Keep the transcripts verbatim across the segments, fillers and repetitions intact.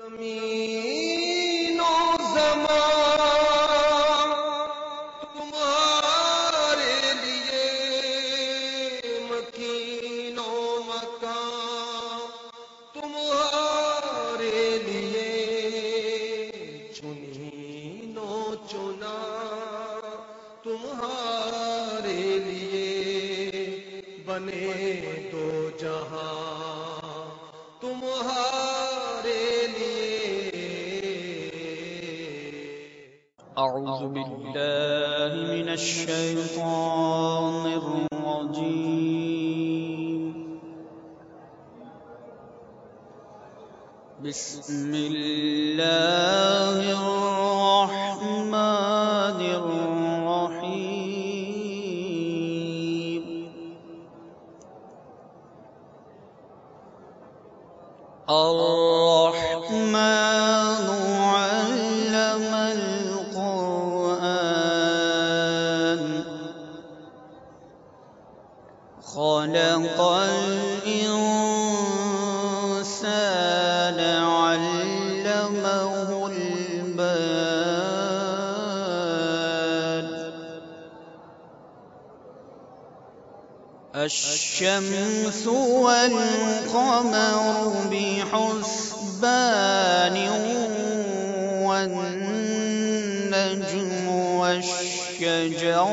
ज़मीन और ज़मान तुम्हारे लिए, मकीन और मकान तुम्हारे लिए, चुनीनो चुना तुम्हारे लिए, बने दो जहां तुम्हारे लिए। أعوذ بالله من الشيطان الرجيم. بسم الله الرحمن الرحيم. الرحمن علم القرآن، خلق الإنسان علمه البيان. الشمس والقمر بحسبان، والنجم والشجر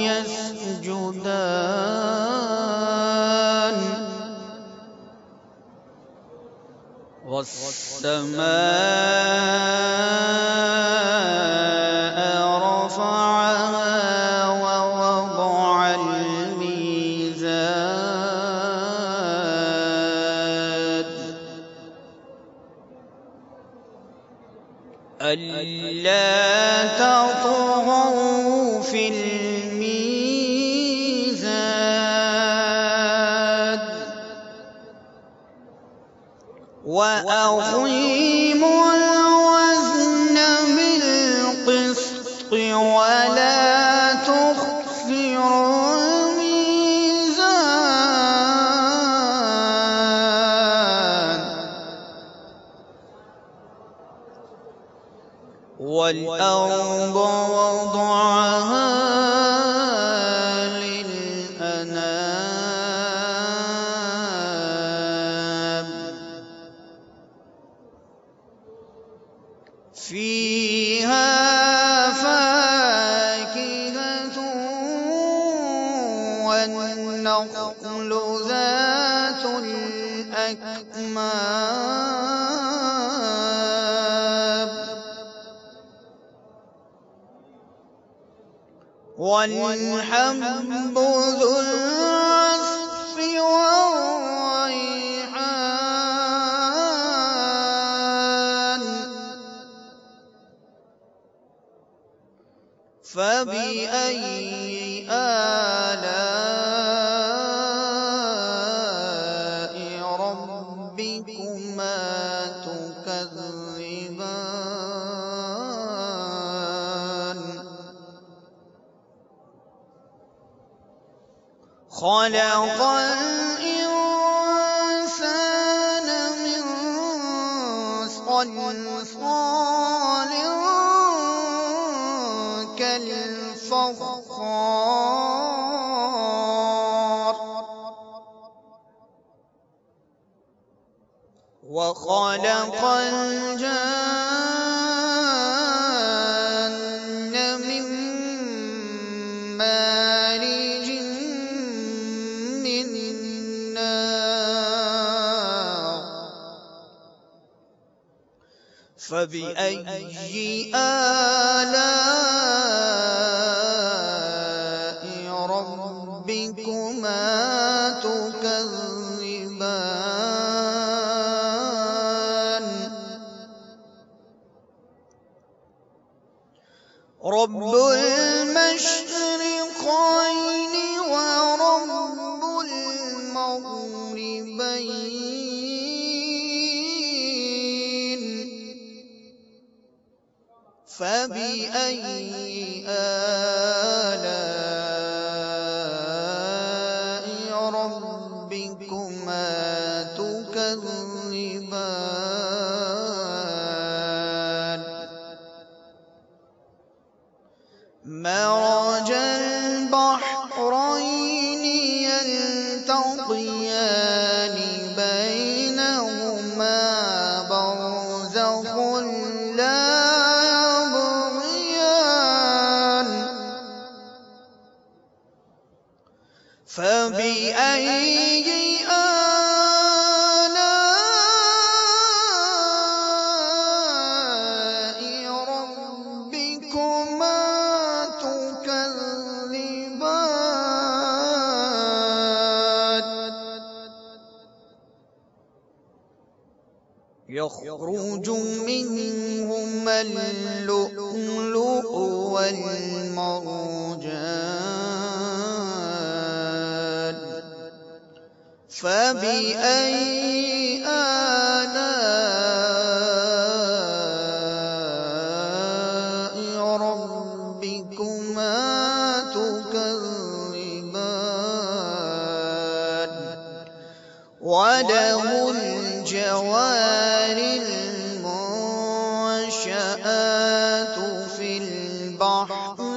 يسجدان، والسماء رفعها ووضع الميزان، ألا تطغوا في الميزان، وأقيموا الوزن بالقسط ولا تخسروا الميزان، والأرض وضعها للأنام، فيها فاكهة والنخل ذات الأكمام، والحب ذو العصف والريحان، فبأي آلاء ربكما تكذبان؟ خلق الإنسان من صلصال كالفخار، وخلق الجان من مارج من نار، فبأي آلاء ربكما تكذبان؟ رب المشرقين ورب المغربين، فبأي آلاء ربكما تكذبان؟ مرج البحرين يلتقيان بينهما برزخ لا يبغيان فبأي آلاء ربكما تكذبان يخرج منهما اللؤلؤ والمرجان فبأي آلاء ربكما تكذبان وله الجوار المنشآت في البحر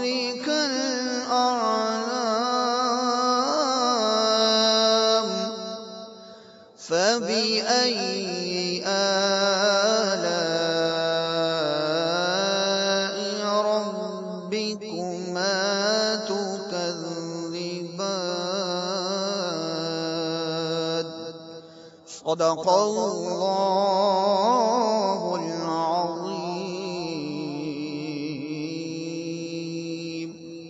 كالأعلام فبأي آلاء ربكما تكذبان صدق الله العظيم.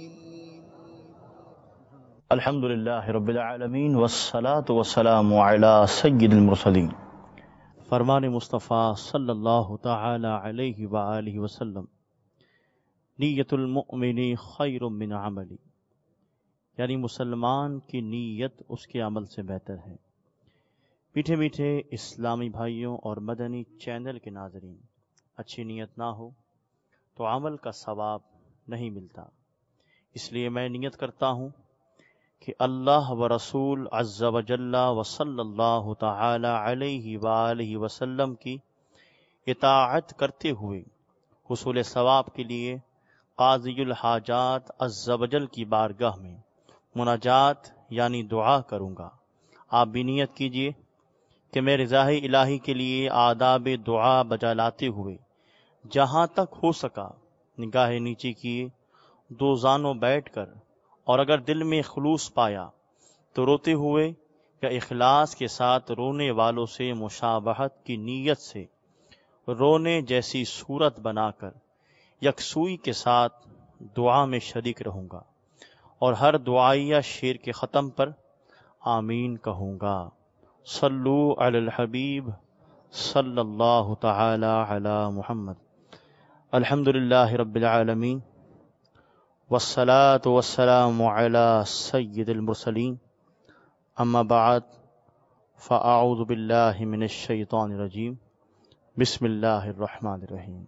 الحمد للہ رب العالمین والصلاة والسلام علی سید المرسلین. فرمان مصطفیٰ صلی اللہ تعالی علیہ وآلہ وسلم، نیت المؤمن خیر من عملی، یعنی مسلمان کی نیت اس کے عمل سے بہتر ہے. میٹھے میٹھے اسلامی بھائیوں اور مدنی چینل کے ناظرین، اچھی نیت نہ ہو تو عمل کا ثواب نہیں ملتا. اس لیے میں نیت کرتا ہوں کہ اللہ و رسول عز و جل و صلی اللہ تعالی علیہ وآلہ وسلم کی اطاعت کرتے ہوئے حصول ثواب کے لیے قاضی الحاجات عز و جل کی بارگاہ میں مناجات یعنی دعا کروں گا. آپ بھی نیت کیجئے کہ میں رضاء الہی کے لیے آداب دعا بجا لاتے ہوئے جہاں تک ہو سکا نگاہ نیچے کیے، دو زانوں بیٹھ کر، اور اگر دل میں خلوص پایا تو روتے ہوئے یا اخلاص کے ساتھ رونے والوں سے مشابہت کی نیت سے رونے جیسی صورت بنا کر یکسوئی کے ساتھ دعا میں شریک رہوں گا، اور ہر دعائیہ شعر کے ختم پر آمین کہوں گا. صلو علی الحبیب صلی اللہ تعالی علی محمد. الحمدللہ رب العالمین والصلاة والسلام علی سید المرسلین. اما بعد فاعوذ باللہ من الشیطان الرجیم. بسم اللہ الرحمن الرحیم.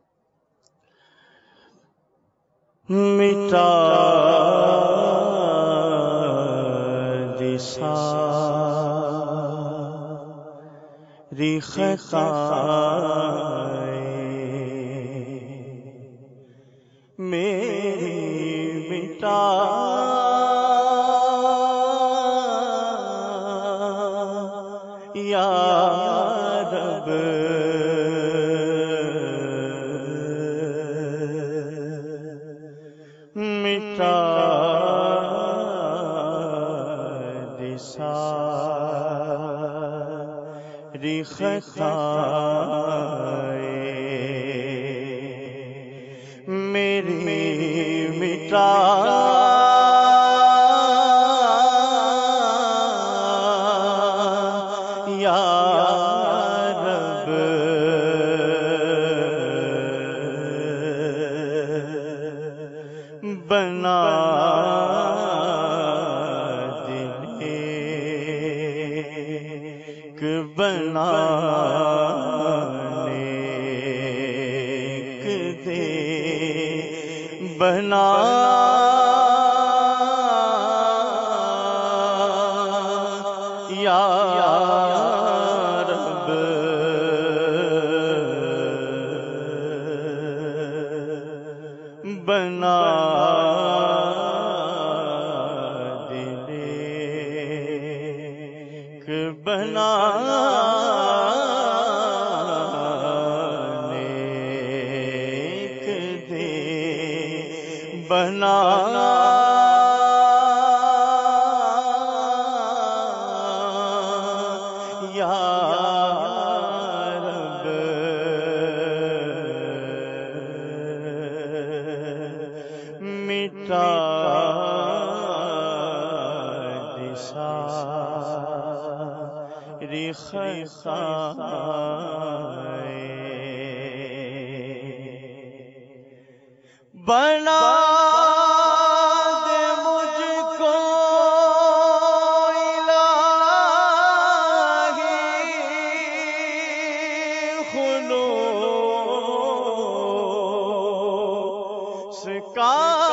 مٹا دی ساری خطائیں میری مٹا یا رب، مٹا دے ساری خطائیں میری مٹا یا رب، بنا دے نیک، بنا نیک دے، بنا یا رب، بنا دل ایک بنا نیک دل بنا مٹا دے ساری خطائیں بنا دے مجھ کو الہی خلوص کا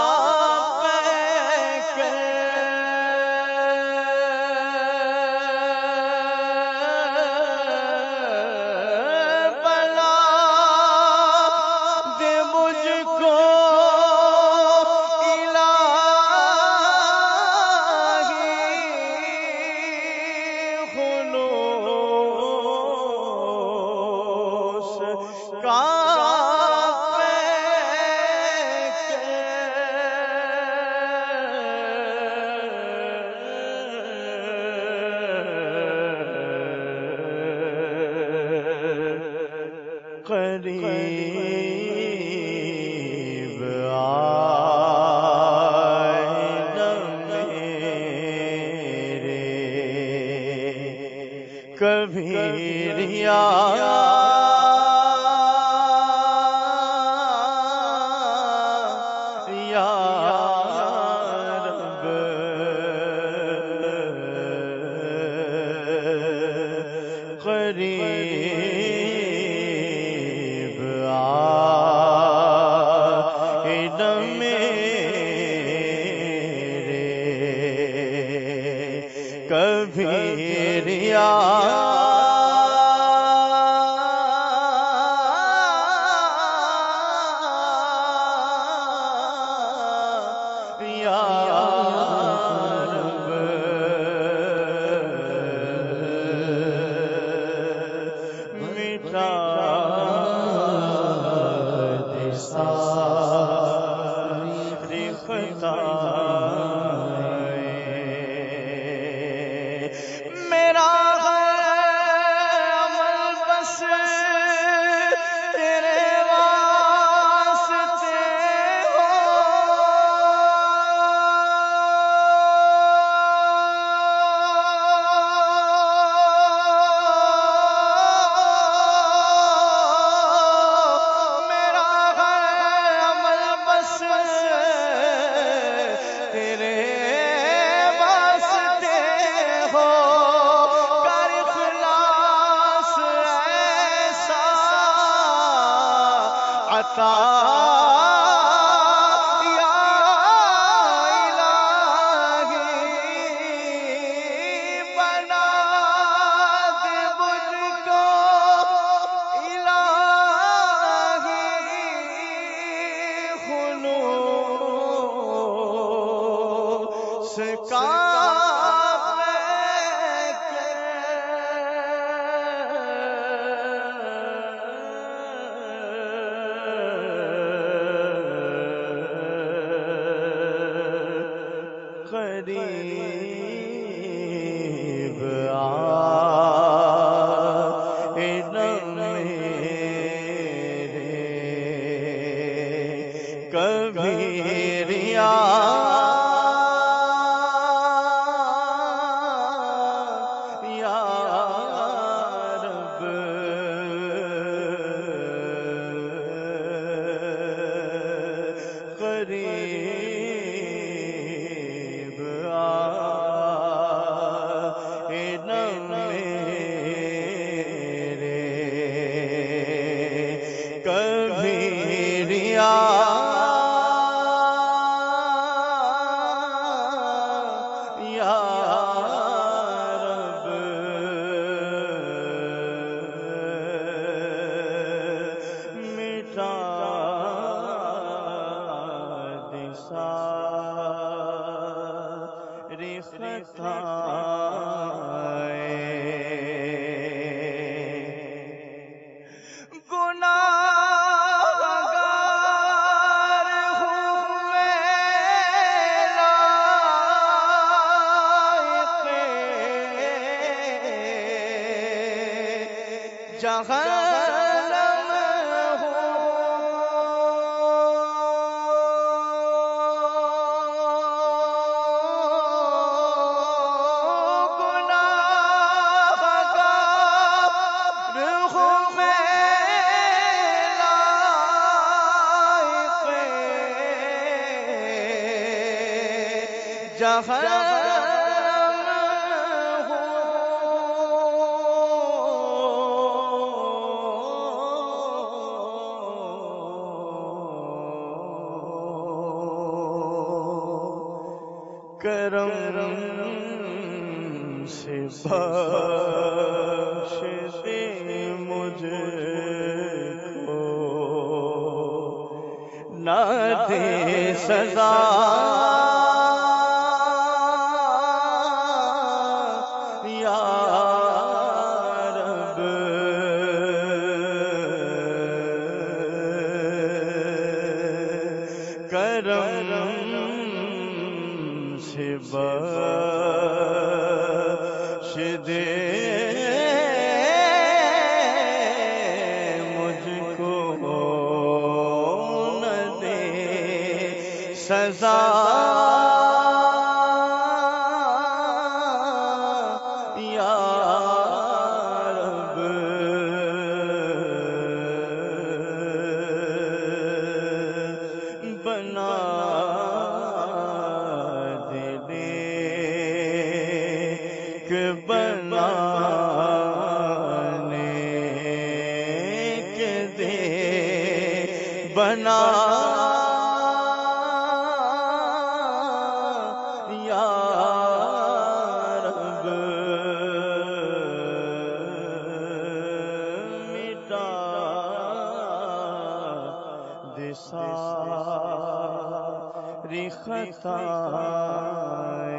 قریب آئے نہ میرے کبھی ریا یا رب قریب آئے نہ میرے کبھی ریا یا رب مٹا دے ساری خطائیں میرا عمل بس تیرے واسطے ہو میرا عمل بس تیرے واسطے ہو کر اخلاص ایسا عطا یا الہی بنا دے مجھ کو الہی خلوص کا قریب آئے نہ میرے کبھی ریا یا رب قریب آ جہنم ہو جہنم ہو کرم سے بخش دے مجھ کو، نہ دے سزا کرم سے بخش دے مجھ کو، نہ دے سزا یا رب۔ بنا بنانے کے دے بنا یا رب، مٹا دے ساری خطائیں،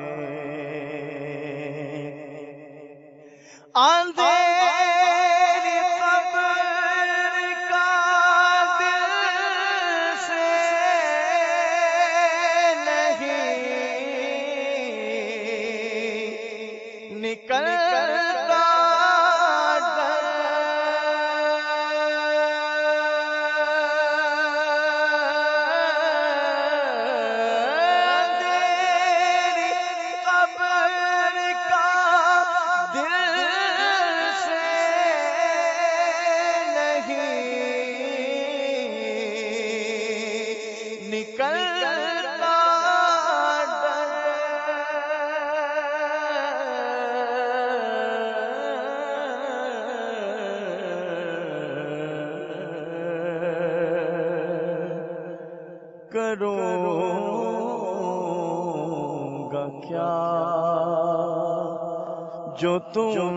اندھیری قبر کا دل سے نہیں نکلتا ڈر، اندھیری قبر کا دل نکلتا ڈر، کروں گا کیا جو تم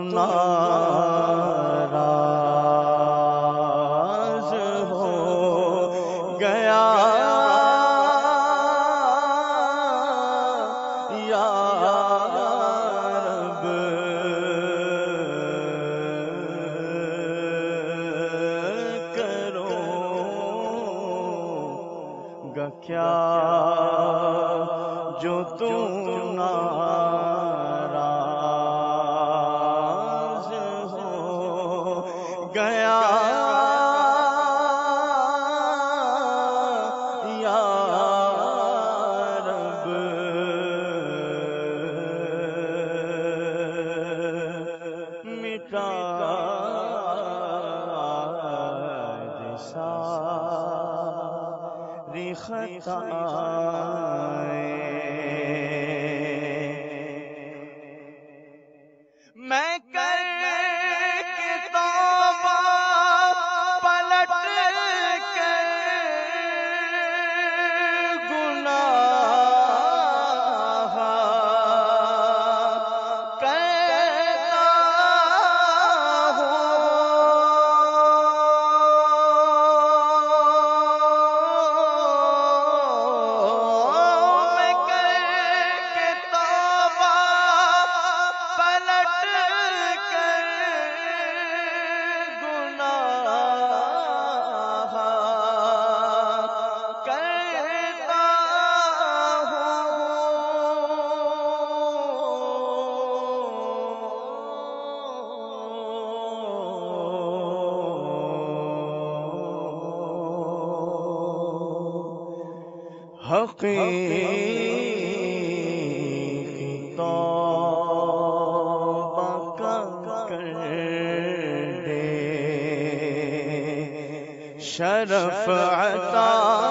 ناراض ہو گیا یا رب، کروں گا کیا جو تم ناراض ہو گیا یا رب، مٹا دے ساری خطائیں، میں کر کے توبہ پلٹ کر گناہ کرتا ہوں، میں حقیقی توبہ کا کر دے شرف عطا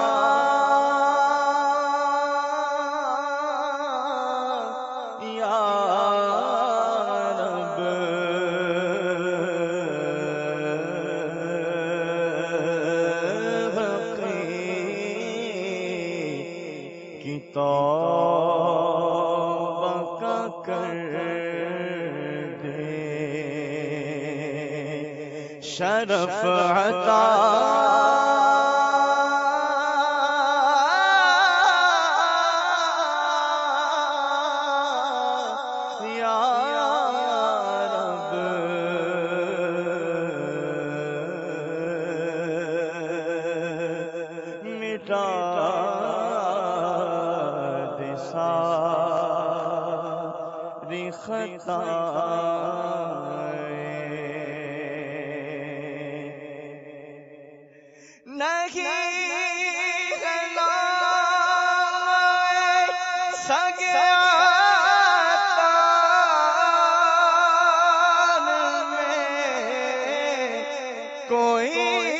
توبہ کا کر دے شرف عطا یا رب مٹا ساری خطائیں نہیں ہے نام سگیان میں کوئی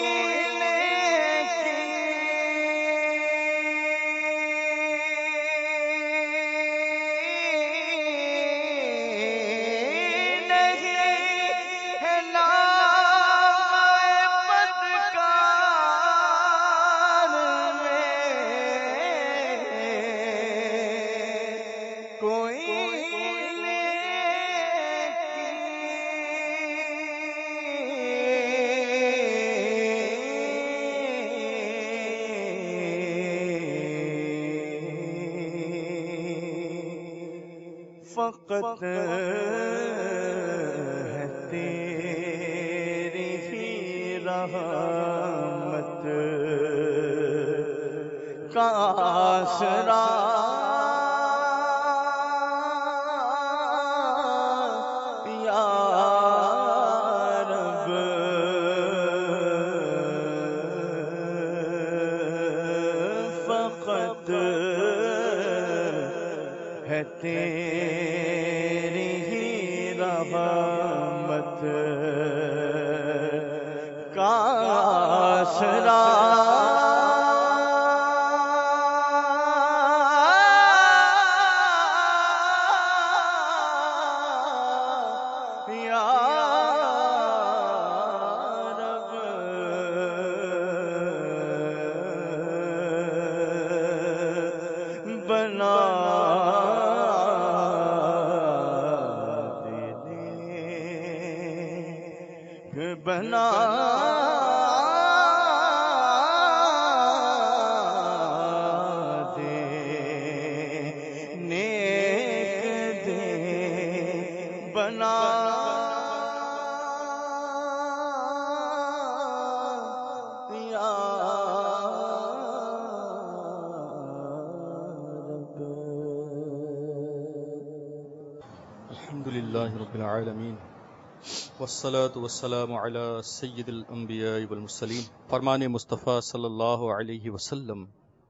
فقط ہے تیری ہی رحمت کا آسرا یا رب فقط ہے تیری ہی رحمت کا آسرا یا رب بنا بنا دے نیک دے بنا یا رب. الحمدللہ رب العالمین والصلاة والسلام علی سید الانبیاء والمرسلین. فرمان مصطفیٰ صلی اللہ علیہ وسلم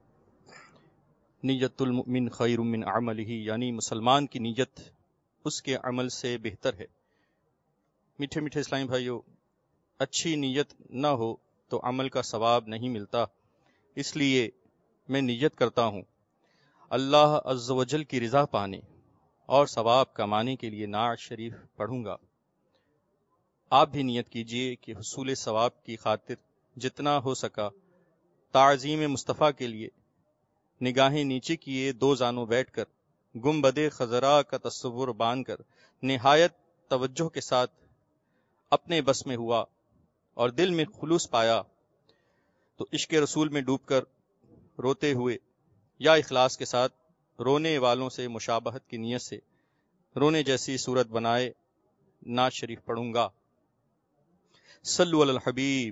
نیت المؤمن خیر من عملہ، یعنی مسلمان کی نیت اس کے عمل سے بہتر ہے. میٹھے میٹھے اسلامی بھائیو، اچھی نیت نہ ہو تو عمل کا ثواب نہیں ملتا. اس لیے میں نیت کرتا ہوں اللہ عز و جل کی رضا پانے اور ثواب کمانے کے لیے نعت شریف پڑھوں گا. آپ بھی نیت کیجئے کہ حصول ثواب کی خاطر جتنا ہو سکا تعظیم مصطفیٰ کے لیے نگاہیں نیچے کیے دو زانوں بیٹھ کر گنبد خضرا کا تصور باندھ کر نہایت توجہ کے ساتھ اپنے بس میں ہوا اور دل میں خلوص پایا تو عشق رسول میں ڈوب کر روتے ہوئے یا اخلاص کے ساتھ رونے والوں سے مشابہت کی نیت سے رونے جیسی صورت بنائے نعت شریف پڑھوں گا. صلو علی الحبیب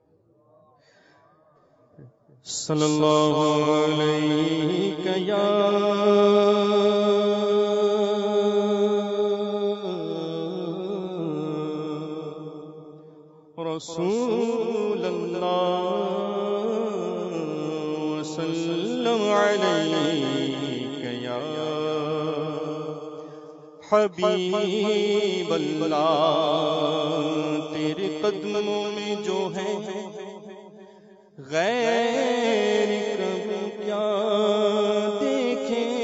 صلی اللہ علیہ یا رسول اللہ وسلم علیک یا حبیب اللہ، تیرے قدموں میں جو ہے غیر کب کیا دیکھیں،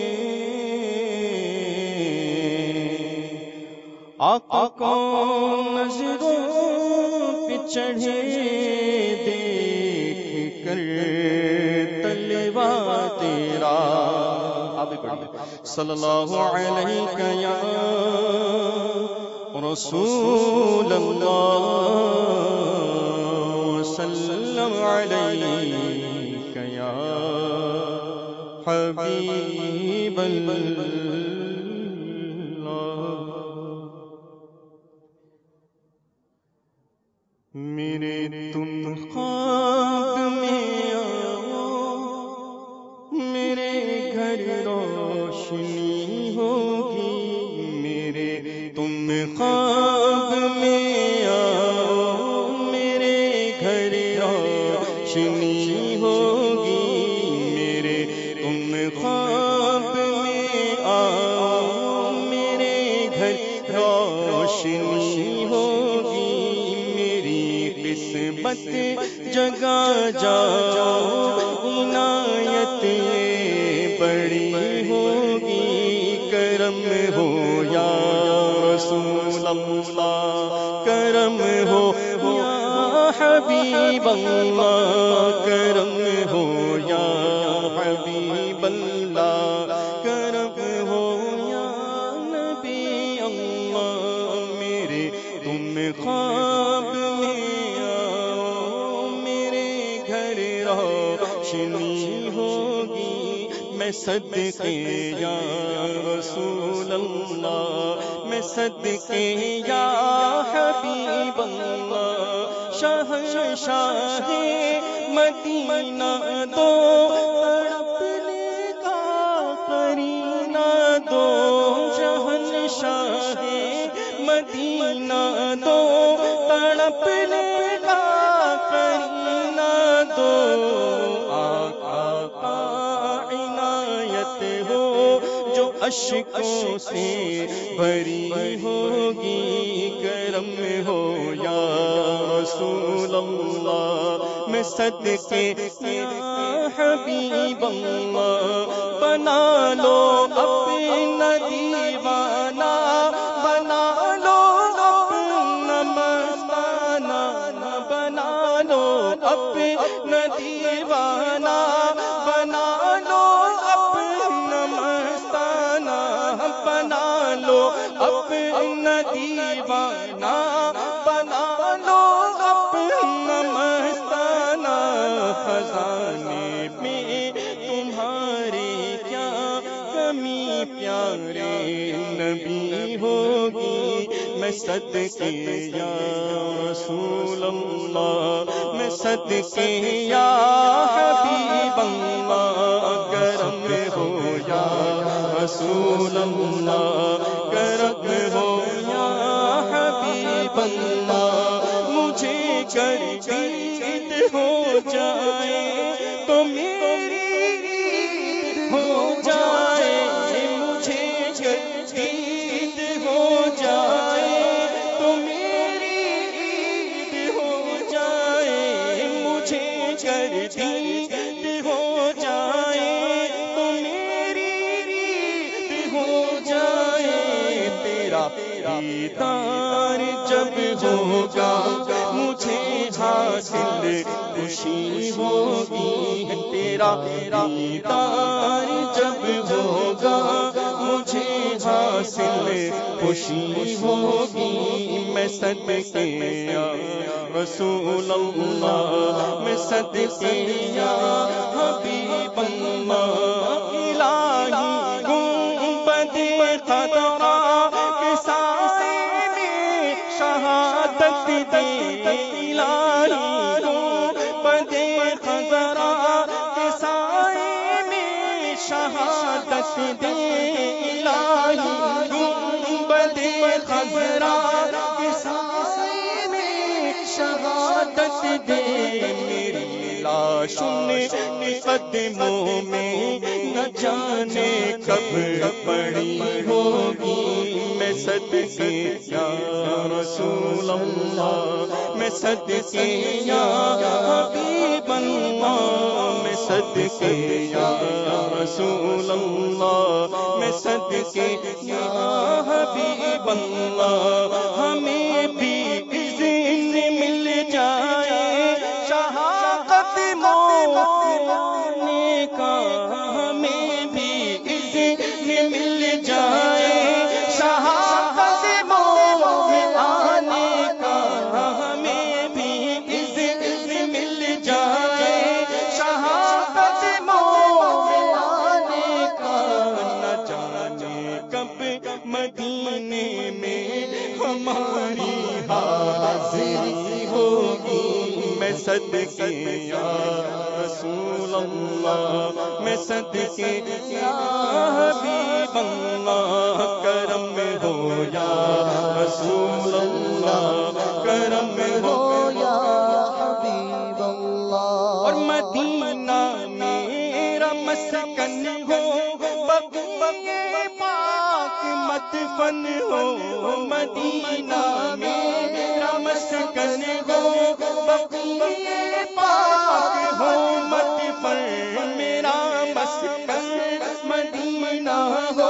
آقا کون نظروں پہ چڑھے دیکھ کر تلوا تیرا، آپ بھی پڑھیے صلی اللہ علیہ یا رسول اللہ وسلم علیک یا حبیب اللہ۔ میرے تم خواب میں آؤ، میرے گھر روشنی ہوگی، میرے تم خواب میں آؤ، میرے گھر روشنی ہوگی، میرے تم خواب میں آؤ، میرے گھر روشنی ہوگی، میری قسمت جگا جاؤ، عنایت بڑی ہوگی، کرم ہو یا رسول اللہ، کرم ہو یا حبیب اللہ، کرم ہو یا حبیب اللہ، کرم ہو یا نبی اللہ، میرے تم خواب میں آؤ، میرے گھر روشنی ہوگی، میں صدقے یا رسول اللہ، میں صدقے یا حبیب اللہ، شہنشاہ مدینہ دو تڑپنے کا قرینہ دو، شہنشاہ مدینہ دو تڑپنے کا قرینہ دو، آقا کا عنایت ہو جو اشکوں سے بھری ہوگی، کرم ہو یا رسول اللہ، میں صدقے یا حبیب اللہ، بنا لو اپنا دیوانہ، بنا لو اپنا مستانہ، بنا لو اپنا دیوانہ، بنا لو اپنا مستانہ، بنا لو اپنا دیوانہ، بنا لو اپنا مستانہ، خزانے میں تمہارے کیا کمی، پیارے نبی ہوگی، میں صدقے یا رسول اللہ، میں صدقے یا حبیب اللہ، کرم ہو یا رسول اللہ، کرم ہو یا حبیب اللہ، مجھے گردید ہو جائے تو میری عید ہو جائے، مجھے گردید ہو جائے تو میری عید ہو جائے، مجھے گردید ہو جائے تو میری عید ہو جائے، تیرا دیدار جب ہوگا مجھے حاصل خوشی ہوگی، تیرا دیدار جب ہوگا مجھے حاصل خوشی ہوگی، میں صدقے یا رسول اللہ، میں صدقے یا حبیب اللہ، الہی گنبد خضرا کے سائے میں شہادت دے، الہی گنبد خضرا کے سائے میں شہادت دے، الہی گنبد خضرا کے سائے میں شہادت دے، میری لاش ان قدموں میں نہ جانے کب پڑی ہوگی میں صدقے یا رسول اللہ میں صدقے یا حبیب اللہ میں صدقے یا رسول اللہ میں صدقے یا حبیب اللہ ہمیں بھی اذن مل جائے شہادت مونے کا ہمیں بھی اذن مل جائے شہادت مونے آنے کا ہمیں بھی اذن مل جائے شہادت مونے آنے کا نہ جانے کب مدینے میں ہماری حاضری ہوگی میں صدقے یا رسول اللہ میں صدقے یا حبیب اللہ کرم ہو یا رسول اللہ کرم ہو یا حبیب اللہ اور مدینہ میرا مسکن ہو بقیے پاک مدفن ہو مدینہ میرا مسکن ہو بقیے پاک ہو مدفن میرا مسکن مدینہ ہو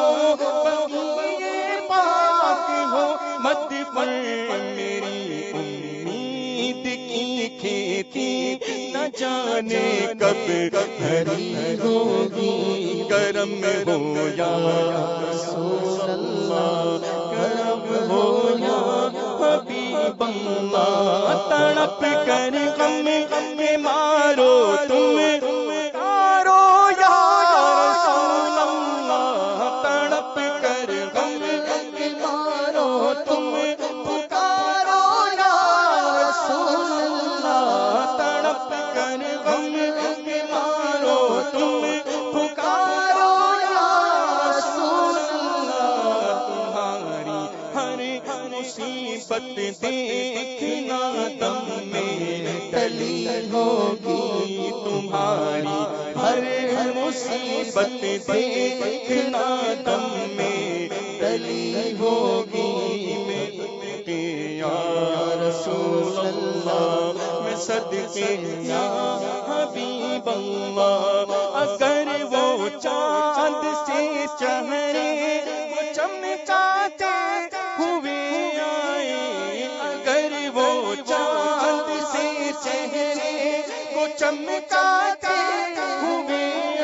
بقیے پاک ہو مدفن میری امید کی کھیتی نہ جانے کب ہری ہوگی کرم ہو یا رسول اللہ کرم ہو یا حبیب اللہ تڑپ کر غم میں مارو تم مارو یا رسول اللہ تڑپ کر غم میں مارو تم پکارو یا رسول اللہ تڑپ کر غم میں مارو تم پکارو یا رسول اللہ تمہاری ہر مصیبت دیکھنا دم میں ٹلی ہوگی تمہاری ہر مصیبت دیکھنا دم میں ٹلی ہوگی میں یا رسول اللہ میں صدقے یا حبیب اللہ اگر وہ چاند سے چہرے وہ چمکاتے ہوئے آئے اگر وہ چاند سے چہرے وہ چمکاتے ہوئے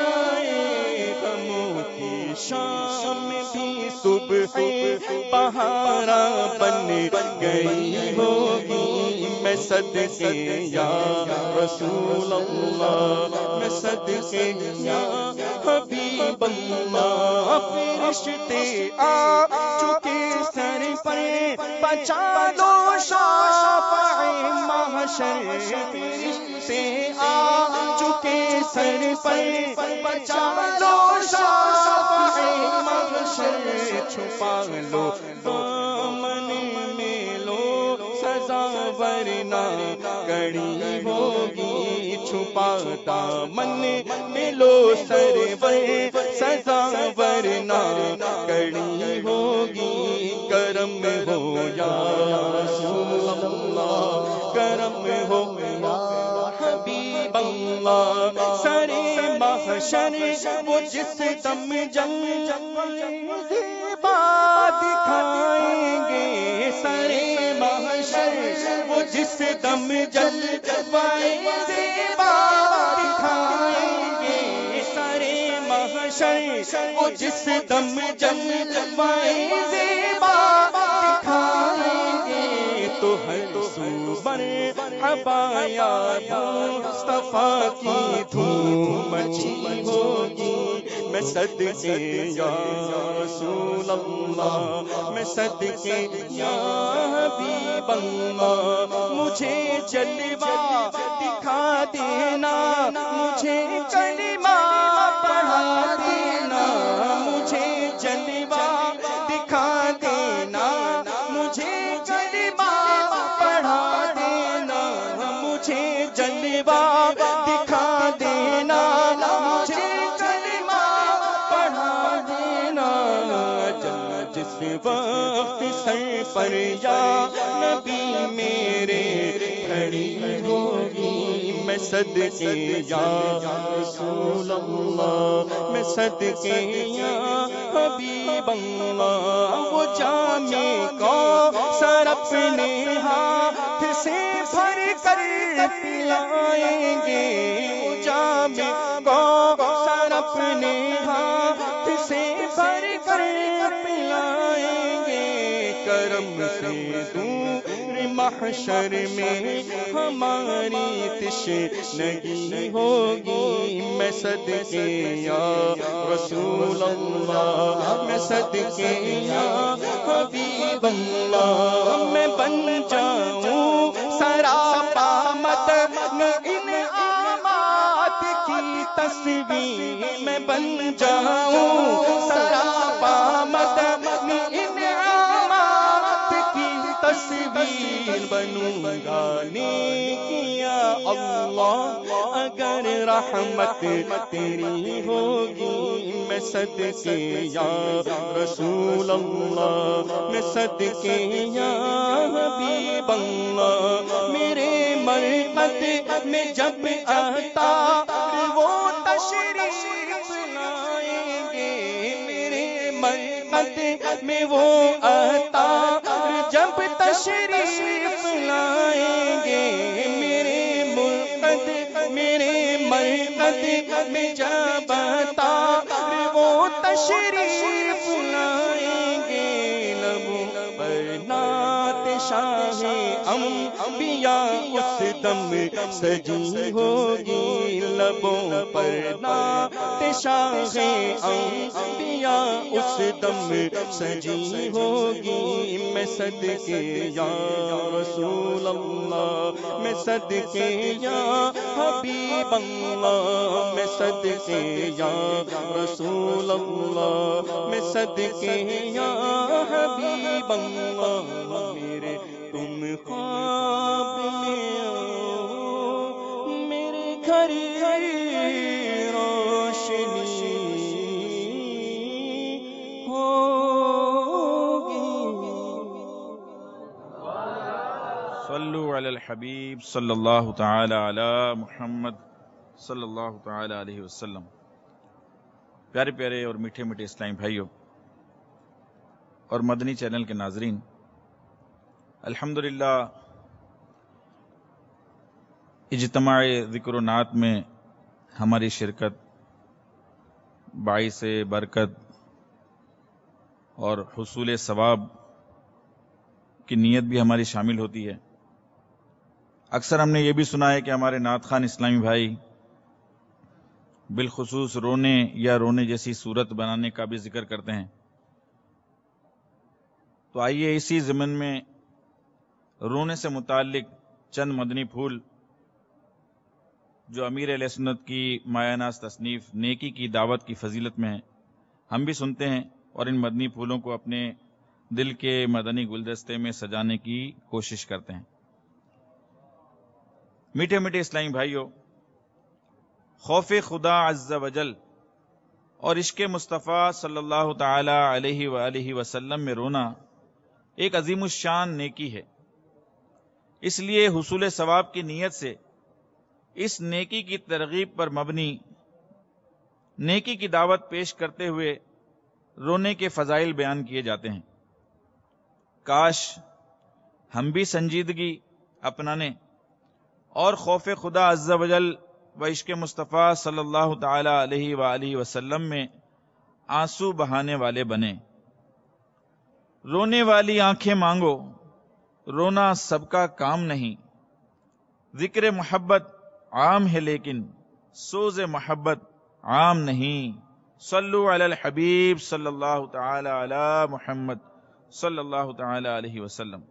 آئے غموں کی شام بھی صبح بہارا بن گئی ہوگی میں صدقے یا رسول اللہ میں صدقے یا حبیب اللہ فرشتے آ چکے سر پر بچا لو شافع محشر فرشتے آ چکے سر پر بچا لو شافع محشر چھپا لو دامن میں لو سزا ورنہ کڑی ہوگی چھپا دامن میں لو سرور سزا ورنہ کڑی ہوگی کرم ہو یا رسول اللہ کرم ہو یا حبیب اللہ سرے محشر وہ جس دم جل زیبا دکھائیں گے سرے محشر وہ جس دم جل زیبا دکھائیں گے سرے محشر وہ جس دم جل زیبا دکھائیں گے تو ہر سو بر عبایا مصطفیٰ کی دھوم مچی ہوگی میں صدقے یا رسول اللہ میں صدقے یا حبیب اللہ مجھے جلوہ دکھا دینا مجھے کلمہ پڑھا دینا مجھے جلوہ دکھا دینا مجھے کلمہ پڑھا دینا مجھے جلوہ دکھا دینا، مجھے کلمہ پڑھا دینا، جس وقت سر پر یا نبی میرے کھڑی ہوگی، میں صدقے یا رسول اللہ، میں صدقے یا حبیب اللہ، وہ جامے کو سر اپنے ہاتھ سے بھر کر پلائیں گے، وہ جامے کو سر اپنے ہاتھ سے بھر کر پلائیں گے، کرم سے دور محشر میں ہماری تشنگی ہوگی، میں صدقے یا رسول اللہ، میں صدقے یا حبیب اللہ، میں بن جاؤں سراپا متن انعامات کی تصویر، میں بن جاؤں سراپا متن انعامات کی تصویر، بنوں گا نیکیا اللہ اگر رحمت تیری ہوگی، میں صدقے یا رسول اللہ، میں صدقے یا حبیب اللہ، میرے مرمت میں جب آتا وہ تشریف لائیں گے، میرے مرمت میں وہ آتا جب تشریف لائیں گے، میرے مرقد میرے مرقد میں جب آتا وہ تشریف لائیں گے، لبوں پر نعت شاہ انبیاء اس دم سجی ہوگی، لبوں پر نعت شاہ انبیاء اس دم سجی ہوگی، میں صدقے یا رسول اللہ، میں صدقے یا حبیب اللہ، میں صدقے یا رسول اللہ، میں صدقے یا حبیب اللہ، میرے تم خواب میں آؤ، میرے گھر روشنی صلو علی الحبیب صلی اللہ تعالی علی محمد صلی اللہ تعالی علیہ وسلم۔ پیارے پیارے اور میٹھے میٹھے اسلامی بھائیوں اور مدنی چینل کے ناظرین، الحمدللہ اجتماع ذکر و نعت میں ہماری شرکت باعث برکت اور حصول ثواب کی نیت بھی ہماری شامل ہوتی ہے۔ اکثر ہم نے یہ بھی سنا ہے کہ ہمارے نعت خوان اسلامی بھائی بالخصوص رونے یا رونے جیسی صورت بنانے کا بھی ذکر کرتے ہیں، تو آئیے اسی ضمن میں رونے سے متعلق چند مدنی پھول جو امیر اہل سنت کی مایہ ناز تصنیف نیکی کی دعوت کی فضیلت میں ہیں ہم بھی سنتے ہیں، اور ان مدنی پھولوں کو اپنے دل کے مدنی گلدستے میں سجانے کی کوشش کرتے ہیں۔ میٹھے میٹھے اسلامی بھائیوں، خوف خدا عز و جل اور عشق مصطفیٰ صلی اللہ تعالی علیہ وآلہ وسلم میں رونا ایک عظیم الشان نیکی ہے، اس لیے حصول ثواب کی نیت سے اس نیکی کی ترغیب پر مبنی نیکی کی دعوت پیش کرتے ہوئے رونے کے فضائل بیان کیے جاتے ہیں۔ کاش ہم بھی سنجیدگی اپنانے اور خوف خدا عز و جل و عشق مصطفیٰ صلی اللہ تعالی علیہ وآلہ وسلم میں آنسو بہانے والے بنے۔ رونے والی آنکھیں مانگو، رونا سب کا کام نہیں، ذکر محبت عام ہے لیکن سوز محبت عام نہیں، صلو علی الحبیب صلی اللہ تعالی علی محمد صلی اللہ تعالی علیہ وسلم۔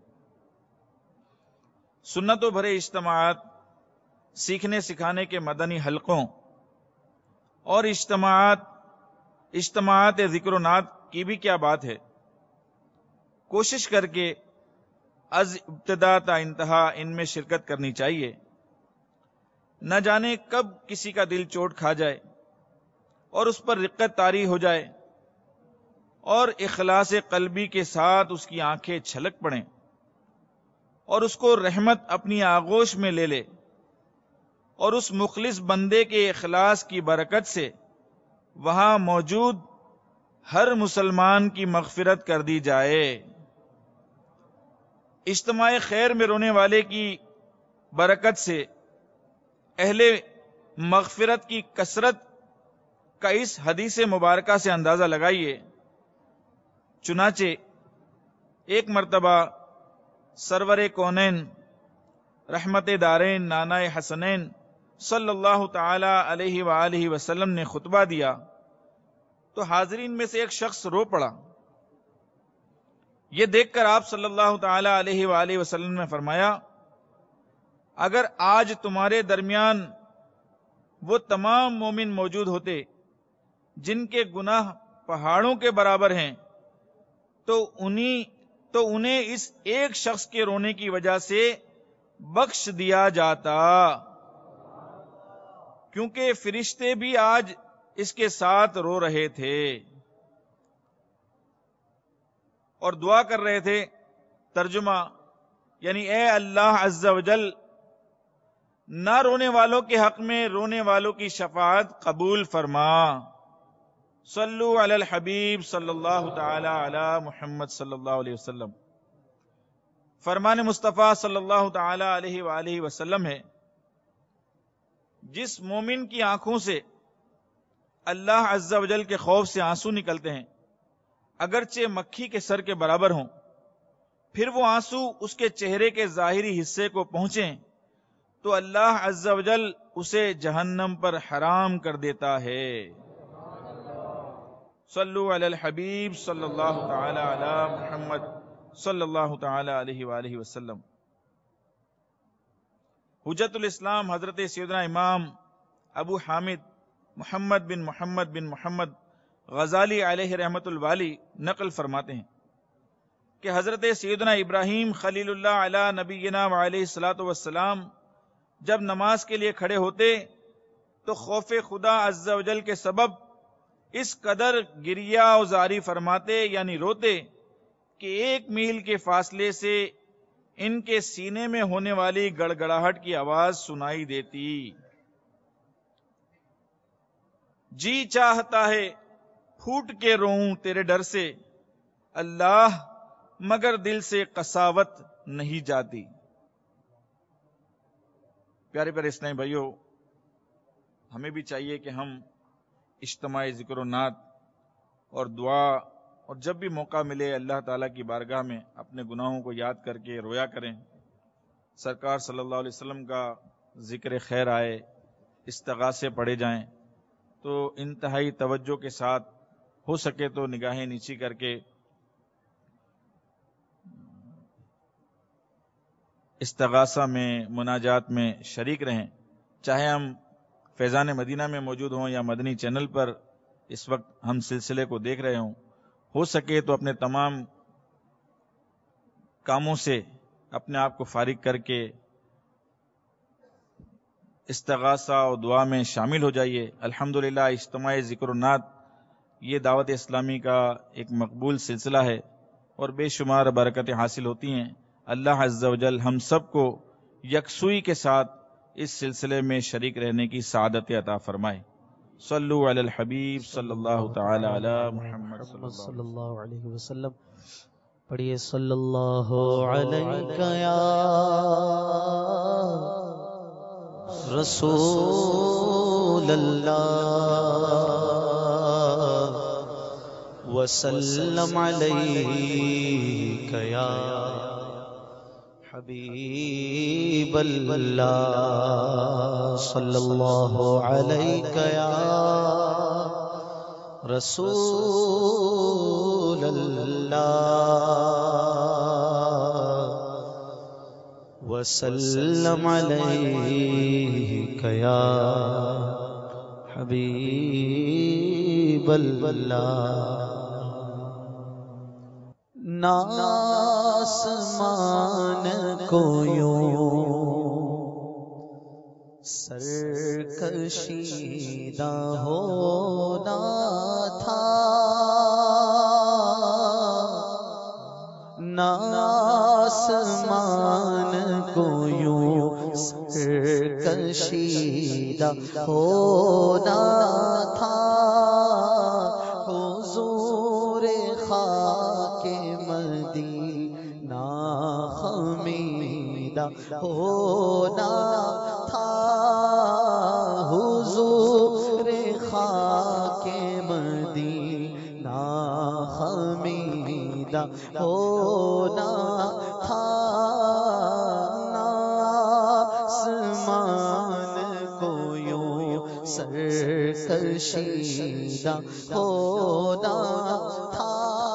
سنتوں بھرے اجتماعات، سیکھنے سکھانے کے مدنی حلقوں اور اجتماعات اجتماعات ذکر و نعت کی بھی کیا بات ہے، کوشش کر کے از ابتدا تا انتہا ان میں شرکت کرنی چاہیے۔ نہ جانے کب کسی کا دل چوٹ کھا جائے اور اس پر رقت طاری ہو جائے اور اخلاص قلبی کے ساتھ اس کی آنکھیں چھلک پڑیں اور اس کو رحمت اپنی آغوش میں لے لے اور اس مخلص بندے کے اخلاص کی برکت سے وہاں موجود ہر مسلمان کی مغفرت کر دی جائے۔ اجتماع خیر میں رونے والے کی برکت سے اہل مغفرت کی کثرت کا اس حدیث مبارکہ سے اندازہ لگائیے۔ چنانچہ ایک مرتبہ سرور کونین رحمت دارین نانا حسنین صلی اللہ تعالی علیہ وآلہ وسلم نے خطبہ دیا تو حاضرین میں سے ایک شخص رو پڑا۔ یہ دیکھ کر آپ صلی اللہ تعالی علیہ وآلہ وسلم نے فرمایا، اگر آج تمہارے درمیان وہ تمام مومن موجود ہوتے جن کے گناہ پہاڑوں کے برابر ہیں تو انہی تو انہیں اس ایک شخص کے رونے کی وجہ سے بخش دیا جاتا، کیونکہ فرشتے بھی آج اس کے ساتھ رو رہے تھے اور دعا کر رہے تھے۔ ترجمہ یعنی اے اللہ عز و جل، نہ رونے والوں کے حق میں رونے والوں کی شفاعت قبول فرما۔ صلو علی الحبیب صلی اللہ تعالی علی محمد صلی اللہ علیہ وسلم۔ فرمان مصطفیٰ صلی اللہ تعالی علیہ وآلہ وسلم ہے، جس مومن کی آنکھوں سے اللہ عز و جل کے خوف سے آنسو نکلتے ہیں اگرچہ مکھی کے سر کے برابر ہوں، پھر وہ آنسو اس کے چہرے کے ظاہری حصے کو پہنچیں تو اللہ عز و جل اسے جہنم پر حرام کر دیتا ہے۔ صلو علی الحبیب صلی اللہ تعالی علی محمد صلی اللہ تعالی علیہ وآلہ وسلم۔ حجت الاسلام حضرت سیدنا امام ابو حامد محمد بن محمد بن محمد غزالی علیہ رحمت الوالی نقل فرماتے ہیں کہ حضرت سیدنا ابراہیم خلیل اللہ علی نبینا وعلیہ الصلوۃ والسلام جب نماز کے لیے کھڑے ہوتے تو خوف خدا عز و جل کے سبب اس قدر گریہ و زاری فرماتے یعنی روتے کہ ایک میل کے فاصلے سے ان کے سینے میں ہونے والی گڑ گڑاہٹ کی آواز سنائی دیتی۔ جی چاہتا ہے پھوٹ کے روؤں تیرے ڈر سے اللہ، مگر دل سے قساوت نہیں جاتی۔ پیارے پیارے اسلامی بھائیوں، ہمیں بھی چاہیے کہ ہم اجتماع ذکر و نعت اور دعا اور جب بھی موقع ملے اللہ تعالیٰ کی بارگاہ میں اپنے گناہوں کو یاد کر کے رویا کریں، سرکار صلی اللہ علیہ وسلم کا ذکر خیر آئے، استغاثے پڑھے جائیں تو انتہائی توجہ کے ساتھ ہو سکے تو نگاہیں نیچی کر کے استغاثہ میں مناجات میں شریک رہیں، چاہے ہم فیضان مدینہ میں موجود ہوں یا مدنی چینل پر اس وقت ہم سلسلے کو دیکھ رہے ہوں۔ ہو سکے تو اپنے تمام کاموں سے اپنے آپ کو فارغ کر کے استغاثہ اور دعا میں شامل ہو جائیے۔ الحمدللہ اجتماع ذکر و نعت یہ دعوت اسلامی کا ایک مقبول سلسلہ ہے اور بے شمار برکتیں حاصل ہوتی ہیں۔ اللہ عز و جل ہم سب کو یکسوئی کے ساتھ اس سلسلے میں شریک رہنے کی سعادت عطا فرمائے۔ صلو علی الحبیب صلی اللہ تعالی علی محمد صلی اللہ علیہ وسلم۔ پڑھیے صلی اللہ علیہ یا رسول اللہ وسلم علیہ یا حبیب اللہ صلی اللہ علیہ یا رسول اللہ وسلم علیہ یا حبیب اللہ۔ ناسمان کو یوں سرکشیدہ ہونا تھا، نہ آسمان کو یوں سرکشیدہ ہونا تھا، حضور خاک مدینہ خمیدہ ہونا تھا، حضور خاک مدینہ خمیدہ ہونا تھا، نہ آسمان کو یوں سرکشیدہ ہونا تھا،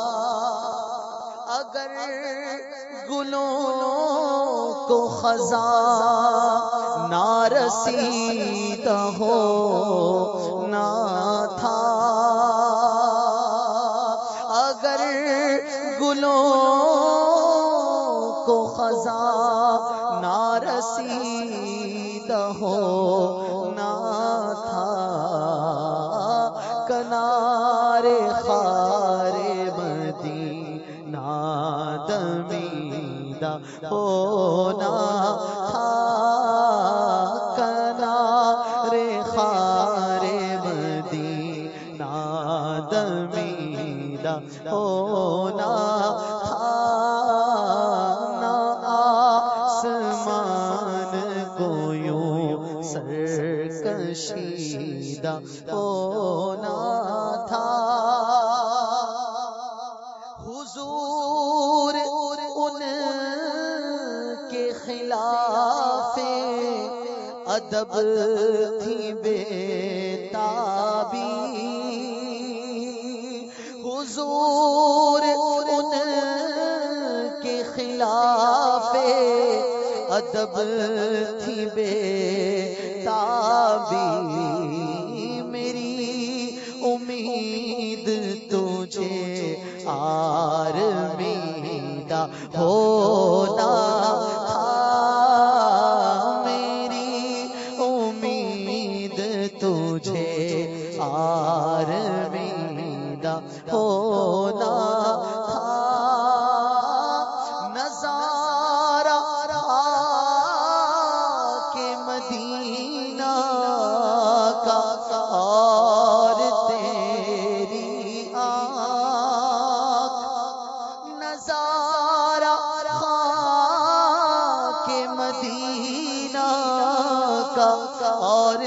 اگر گلوں کو خزاں نہ رسیدہ ہونا تھا، اگر گلوں کو خزاں نہ رسیدہ ہونا تھا، کنارے خار مدینہ دمیدہ ہونا تھا، کنارے خار مدینہ دمیدہ ہونا تھا، نہ آسمان کو یوں سرکشیدہ ہونا تھا، حضور ان کے خلاف ادب تھی بے تابی، حضور ان کے خلاف ادب تھی بے تابی، میری امید تجھے آرمیدہ ہونا تھا، میری امید تجھے آرمیدہ ہونا تھا، نظارہ کے مدینہ کا اور تیری آنکھ، نظارہ کے مدینہ کا اور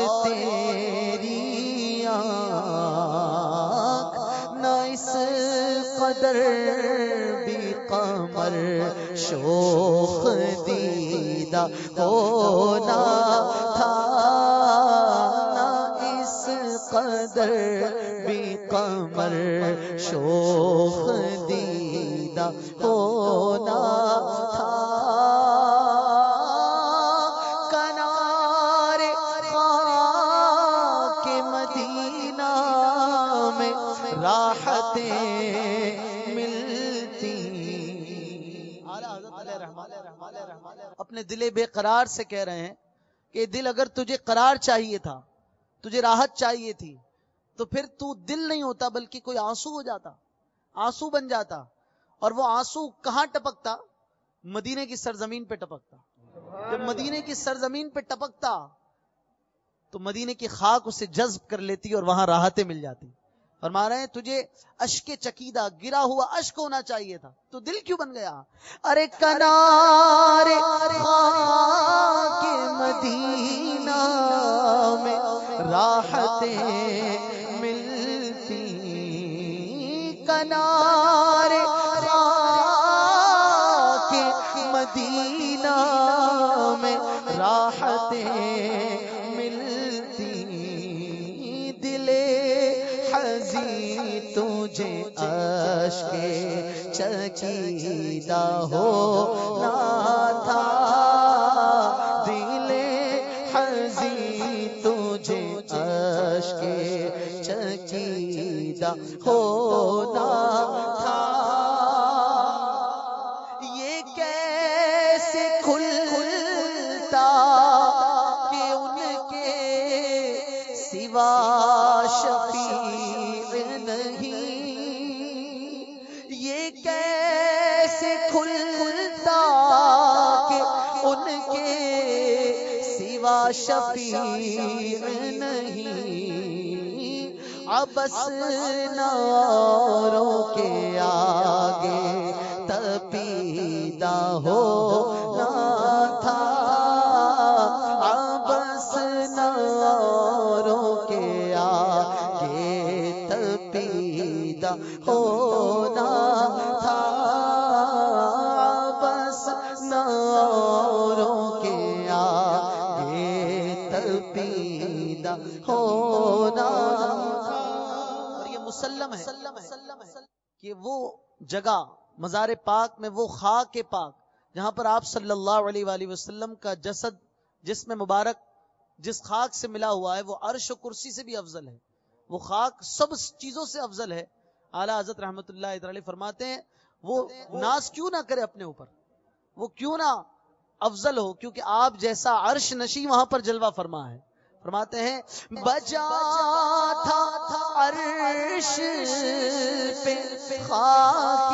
تیری آنکھ، نہ اس قدر بھی قمر شوخ دیدہ ہونا تھا، نہ اس قدر بھی قمر شوخ دیدہ ہونا تھا، کنارے خاک مدینہ میں راحتیں ملتی، اپنے دل بے قرار سے کہہ رہے ہیں کہ دل اگر تجھے قرار چاہیے تھا، تجھے راحت چاہیے تھی، تو پھر تو دل نہیں ہوتا بلکہ کوئی آنسو ہو جاتا، آنسو بن جاتا، اور وہ آنسو کہاں ٹپکتا؟ مدینے کی سرزمین پہ ٹپکتا، جب مدینے کی سرزمین پہ ٹپکتا تو مدینے کی خاک اسے جذب کر لیتی اور وہاں راحتیں مل جاتی۔ فرما رہے ہیں تجھے اشک چکیدہ گرا ہوا اشک ہونا چاہیے تھا، تو دل کیوں بن گیا؟ ارے کنارے خاک مدینہ میں راحتیں ملتی، کنارے خاک مدینہ میں راحتیں ملتی، دلے حزین تجھے اشک چکیدہ ہونا تھا، دل حزین تجھے اشک چکیدہ ہونا تھا، یہ کیسے کھلتا کہ ان کے سوا شفیع نہیں، یہ کیسے کھلتا کہ ان کے سوا شفیع نہیں، عبس ناروں کے آگے تپیدہ ہونا تھا، عبس ناروں کے آگے تپیدہ ہونا تھا، عبس ناروں کے آگے تپیدہ ہونا تھا۔ اور یہ مسلم ہے کہ وہ جگہ مزار پاک میں وہ خاک پاک جہاں پر آپ صلی اللہ علیہ وآلہ وسلم کا جسد جسم مبارک جس خاک سے ملا ہوا ہے وہ عرش و کرسی سے بھی افضل ہے، وہ خاک سب چیزوں سے افضل ہے۔ اعلیٰ حضرت رحمت اللہ تعالی فرماتے ہیں وہ ناز کیوں نہ کرے اپنے اوپر، وہ کیوں نہ افضل ہو، کیونکہ آپ جیسا عرش نشی وہاں پر جلوہ فرما ہے۔ فرماتے ہیں بجا تھا عرش پہ خاک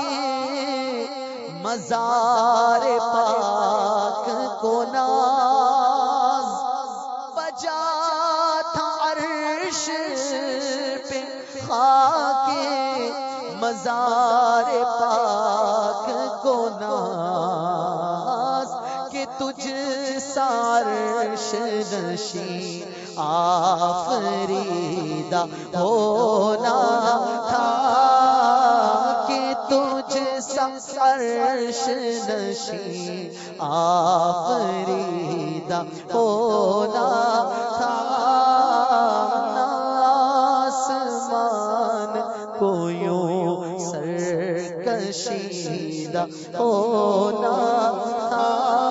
مزار پاک کو ناز، بجا تھا عرش پہ خاک مزار پاک کو ناز، کہ تجھ سارش نشی آفریدہ ہونا تھا، کہ تجھ سارش نشی آفریدہ ہونا تھا، آسمان کو یوں سرکشیدہ ہونا تھا،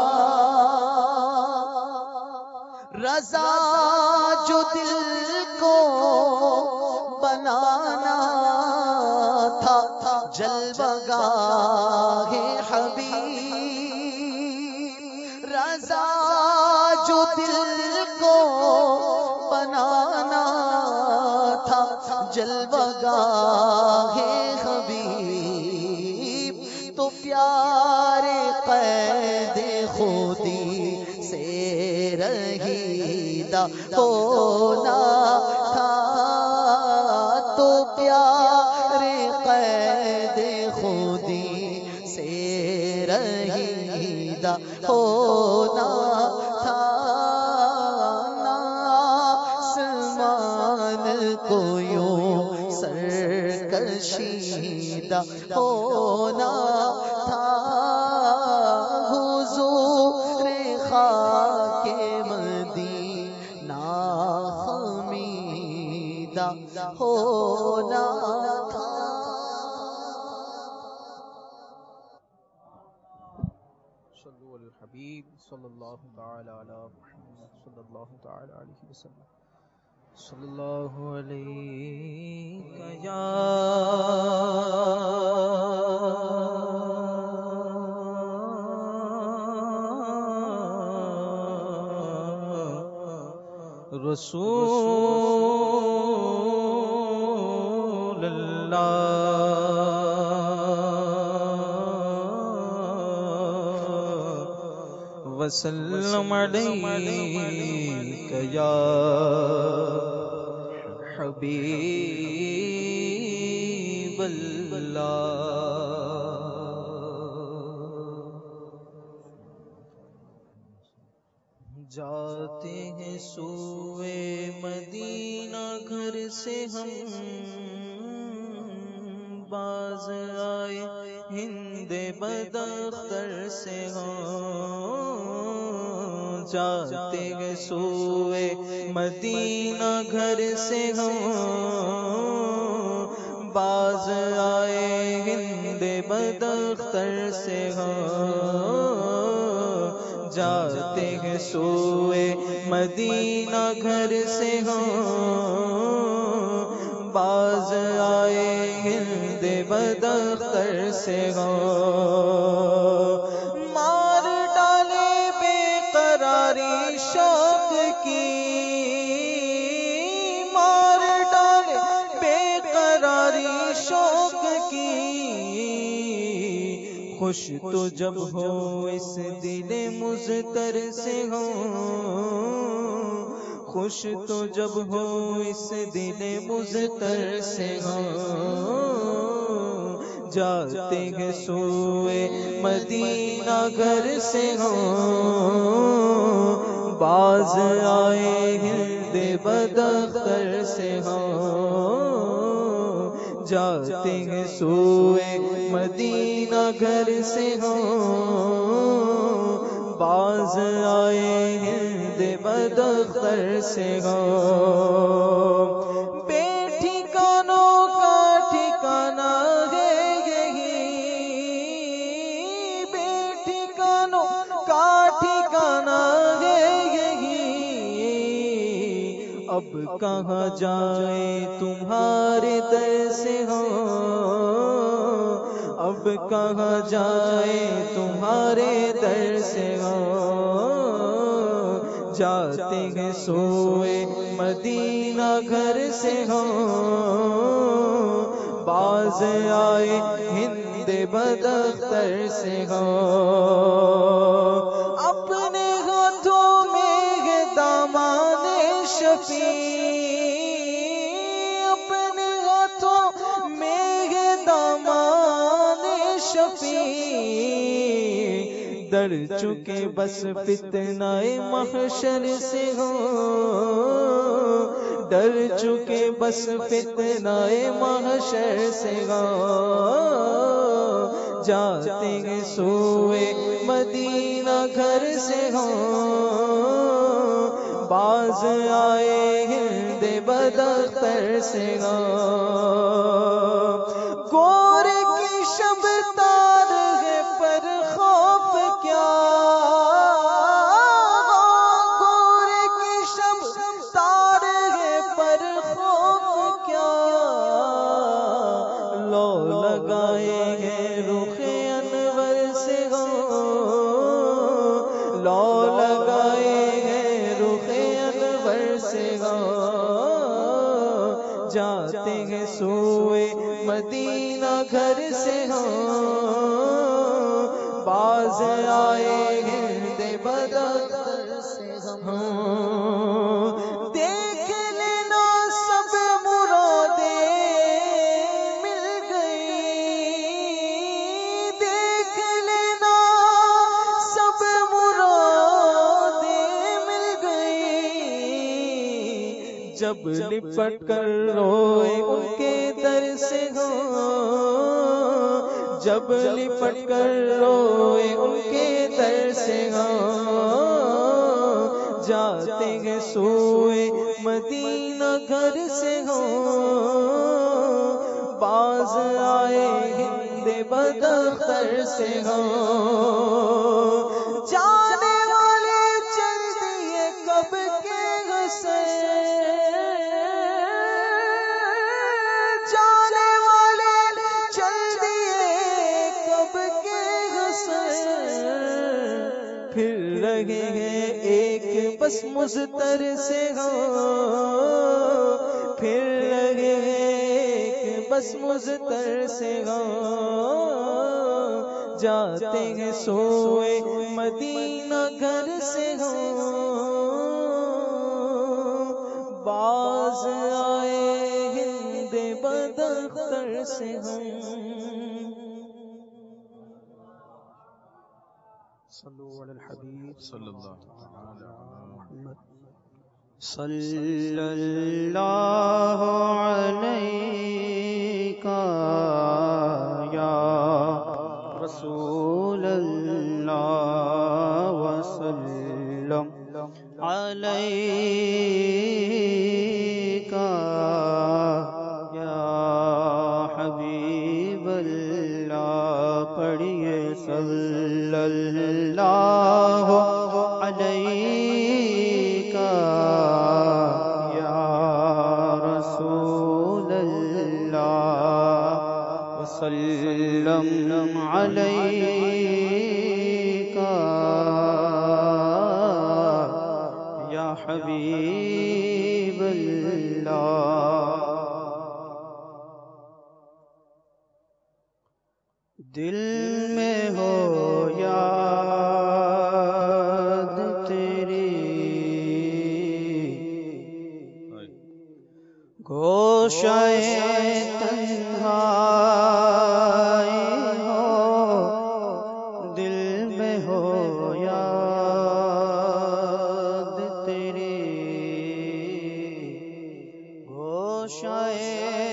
رضا جو دل کو بنانا تھا جلوہ گاہ حبیب، رضا جو دل کو بنانا تھا جلوہ گاہ حبیب، تو پیارے قید خودی سے رہیدہ ہونا تھا، تو پیارے قید خودی سے رہیدہ ہونا تھا، آسمان کو یوں سرکشیدہ ہونا تھا، حضور خاک مدینہ خمیدہ ہونا تھا۔ صلو علی الحبیب صلی اللہ تعالی علی محمد صلی اللہ تعالی علیہ وسلم، صلی اللہ علیہ یا رسول اللہ وسلم علیک یا حبیب اللہ۔ جاتے ہیں سوئے مدینہ گھر سے ہم، باز آئے ہند بداختر سے ہم، جاتے ہیں سوئے مدینہ گھر سے ہم، باز آئے ہند بداختر سے ہم، جاتے ہیں سوئے مدینہ گھر سے ہم، باز آئے ہند بداختر سے ہم، مار ڈالے بے قراری شوق کی، شوق کی، خوش تو جب ہو اس دل مضطر سے ہو، خوش تو جب ہو اس دل مضطر سے ہو، جاتے ہیں سوئے مدینہ گھر سے ہو، باز آئے ہند بداختر سے ہو، جاتے ہیں سوئے مدینہ گھر سے ہو، باز آئے ہند بداختر سے ہو، بے ٹھکانوں کا ٹھکانہ ہے یہی، بے ٹھکانوں کا ٹھکانہ ہے یہی، اب کہاں جائے تمہارے در سے ہو، اب کہاں جائے تمہارے در سے ہو، جاتے ہیں سوئے مدینہ گھر سے ہو، باز آئے ہند بداختر سے ہو، اپنے ہاتھوں میں ہے دامان شفیع، اپنے ہاتھوں میں ہے دامان شفیع، ڈر چکے بس فتنہ محشر سے ہو، ڈر چکے بس فتنہ محشر سے ہو، جاتے ہیں سوئے مدینہ گھر سے ہو، باز آئے ہند بداختر سے ہو، گور کی شب تار ہے پر خوف کیا، گور کی شب تار ہے پر خوف کیا، لو لگائے ہیں رخ انور سے ہو، لو لگائے ہیں رخ انور سے ہو، جاتے ہیں سوئے مدینہ گھر سے ہو، باز آئے ہند بداختر سے ہو، دیکھ لینا سب مرادیں مل گئی، دیکھ لینا سب مرادیں مل گئی، جب لپٹ کر روئے ان کے در سے ہو، جب لپٹ کر روئے ان کے در سے ہو، جاتے ہیں سوئے مدینہ گھر سے ہو، باز آئے ہند بداختر سے ہو، جانے والے چل دیے کب کے غسل، جانے والے چل دیے کب کے غسل، پھر رہے ہیں ایک بس مضطر سے ہو، پھر رہے ہیں ایک بس مضطر سے ہو، جاتے ہیں سوئے مدینہ گھر سے ہو، باز آئے ہند بداختر سے ہو، صلو علی الحبیب صلی اللہ تعالی علی محمد، صلی اللہ علیہ یا رسول اللہ وسلم علیہ یا حبیب اللہ، پڑھیے صلی اللہ علیہ یا رسول اللہ وسلم علیہ یا حبیب اللہ۔ دل میں ہو یاد تیری گوشائے تنہائی ہو، دل میں ہو یاد تیری گوشائے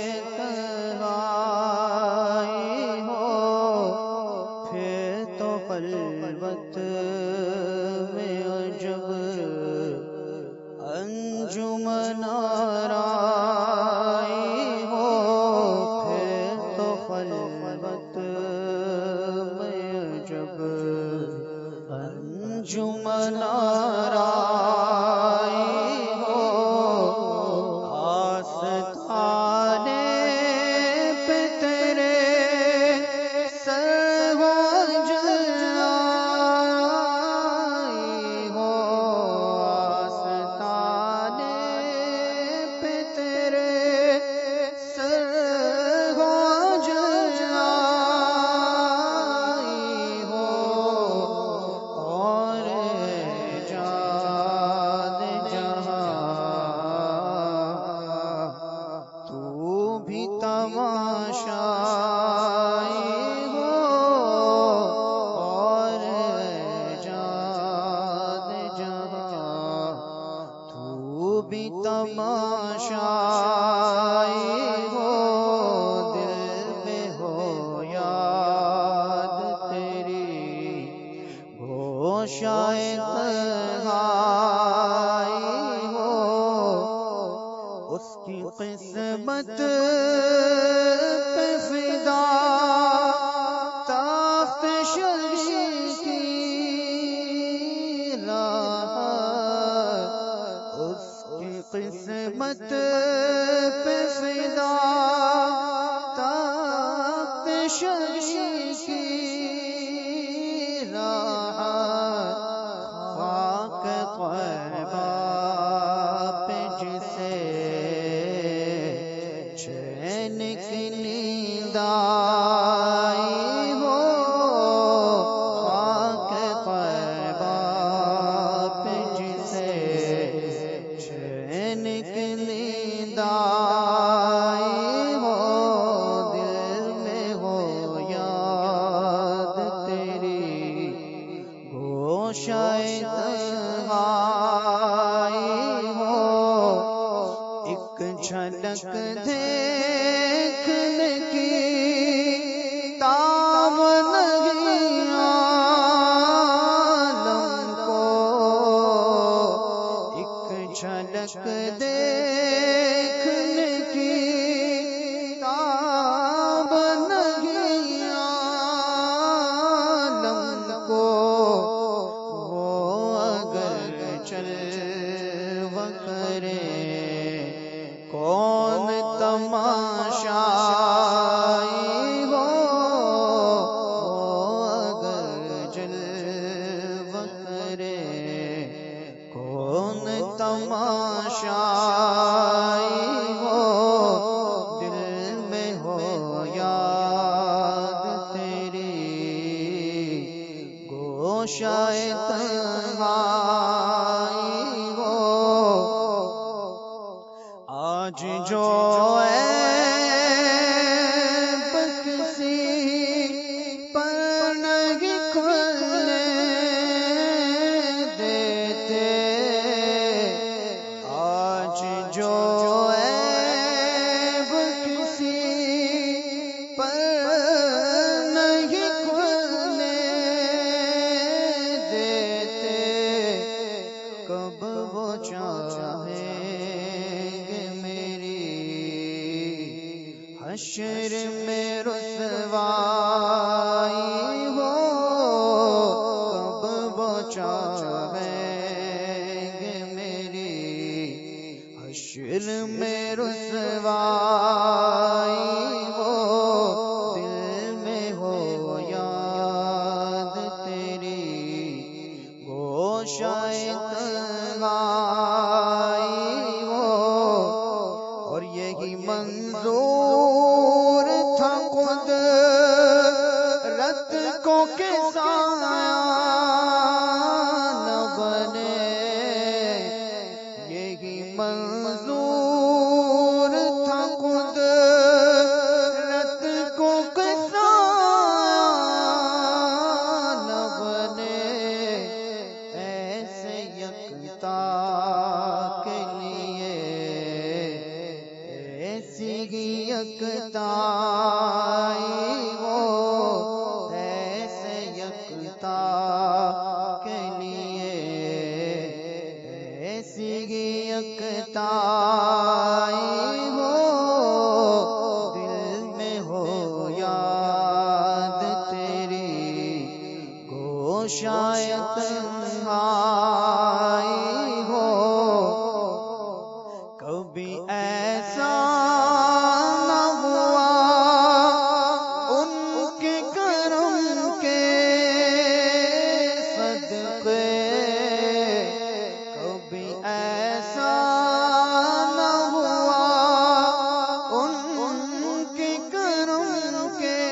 خلوت میں عجب انجمن آرائی ہو، پھر تو خلوت میں عجب انجمن آرائی ہو، آستانے پہ تیرے تماشائی ہو، دل میں ہو یاد تیری گوشائے تنہائی ہو، اس کی قسمت پہ فدا تخت شریف کی قسمت پہ فدا تخت شریف کی راحت، خاک طیبہ پہ جسے چین کی نیند آئی ہو، خاک طیبہ پہ جسے نیند آئی ہو، دل میں ہو یاد تیری گوشائے تنہائی ہو، ایک جھلک دیکھنے کی تاب نہیں عالم کو، ایک جھلک دیکھنے کی تاب نہیں عالم کو، وہ اگر جلوہ کرے کون تماشائی ہو، وہ اگر جلوہ کرے کون تماشائی ہو، دل میں ہو یاد تیری گوشائے تنہائی ہو، آج جو عیب کسی پر نہیں کھلنے دیتے، جو عیب کسی پر نہیں کھلنے دیتے، کب وہ چاہیں گے میری حشر میں رسوائی ہو، کب وہ چاہیں گے میری حشر میں رسوائی ہو، دل میں ہو یاد تیری گوشائے تنہائی ہو، اور یہی منظور تھا خود ایسی ہی یکتائی وہ ایسے یکتا کے لیے ایسی ہی یکتائی ہو دل میں ہو یاد تیری گوشائے تنہائی ہو کبھی ایسا نہ ہوا ان کے کرم کے صدقے کبھی ایسا نہ ہوا ان کے کرم کے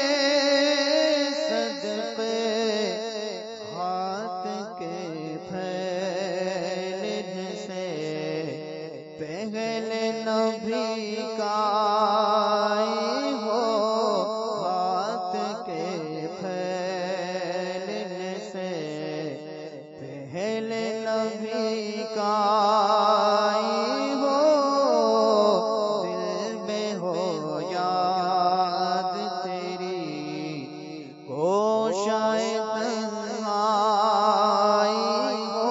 صدقے ہاتھ کے پھیلنے سے پہلے نبی کا ہو ہاتھ کے پھیلنے سے پہلے نبی کا ہو دل میں ہو یاد تیری گوشائے تنہائی ہو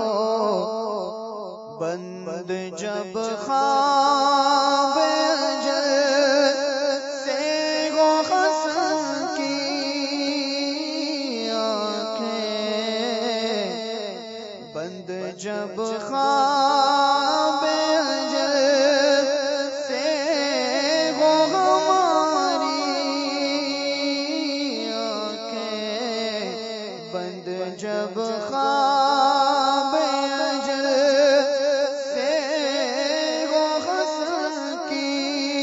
بند جب خواب اجل سے ہو حسن کی آنکھیں بند جب خواب اجل سے ہو ہماری آنکھیں بند جب خواب اجل سے ہو حسن کی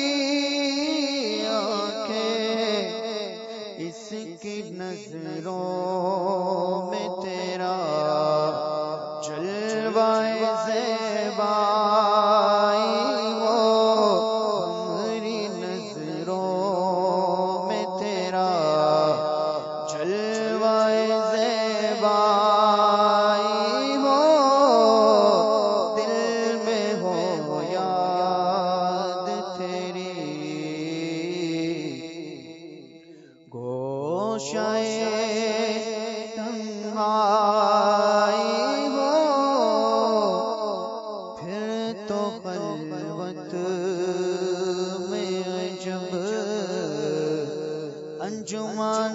آنکھیں اس کی نظروں میں تیرا جلوائے زیبائی ہو ہماری نظروں میں تیرا جلوائے زیبائی ہو دل میں ہو یاد تیری گوشائے تنہائی ہو پھر تو خلوت میں جب انجمن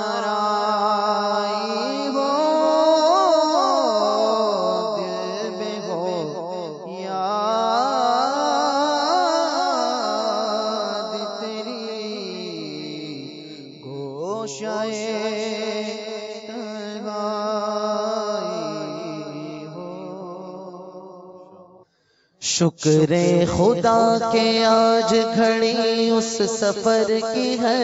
آرائی ہو دل میں ہو یاد تیری گوشائے تنہائی ہو شکر خدا کے آج گھڑی اس سفر کی ہے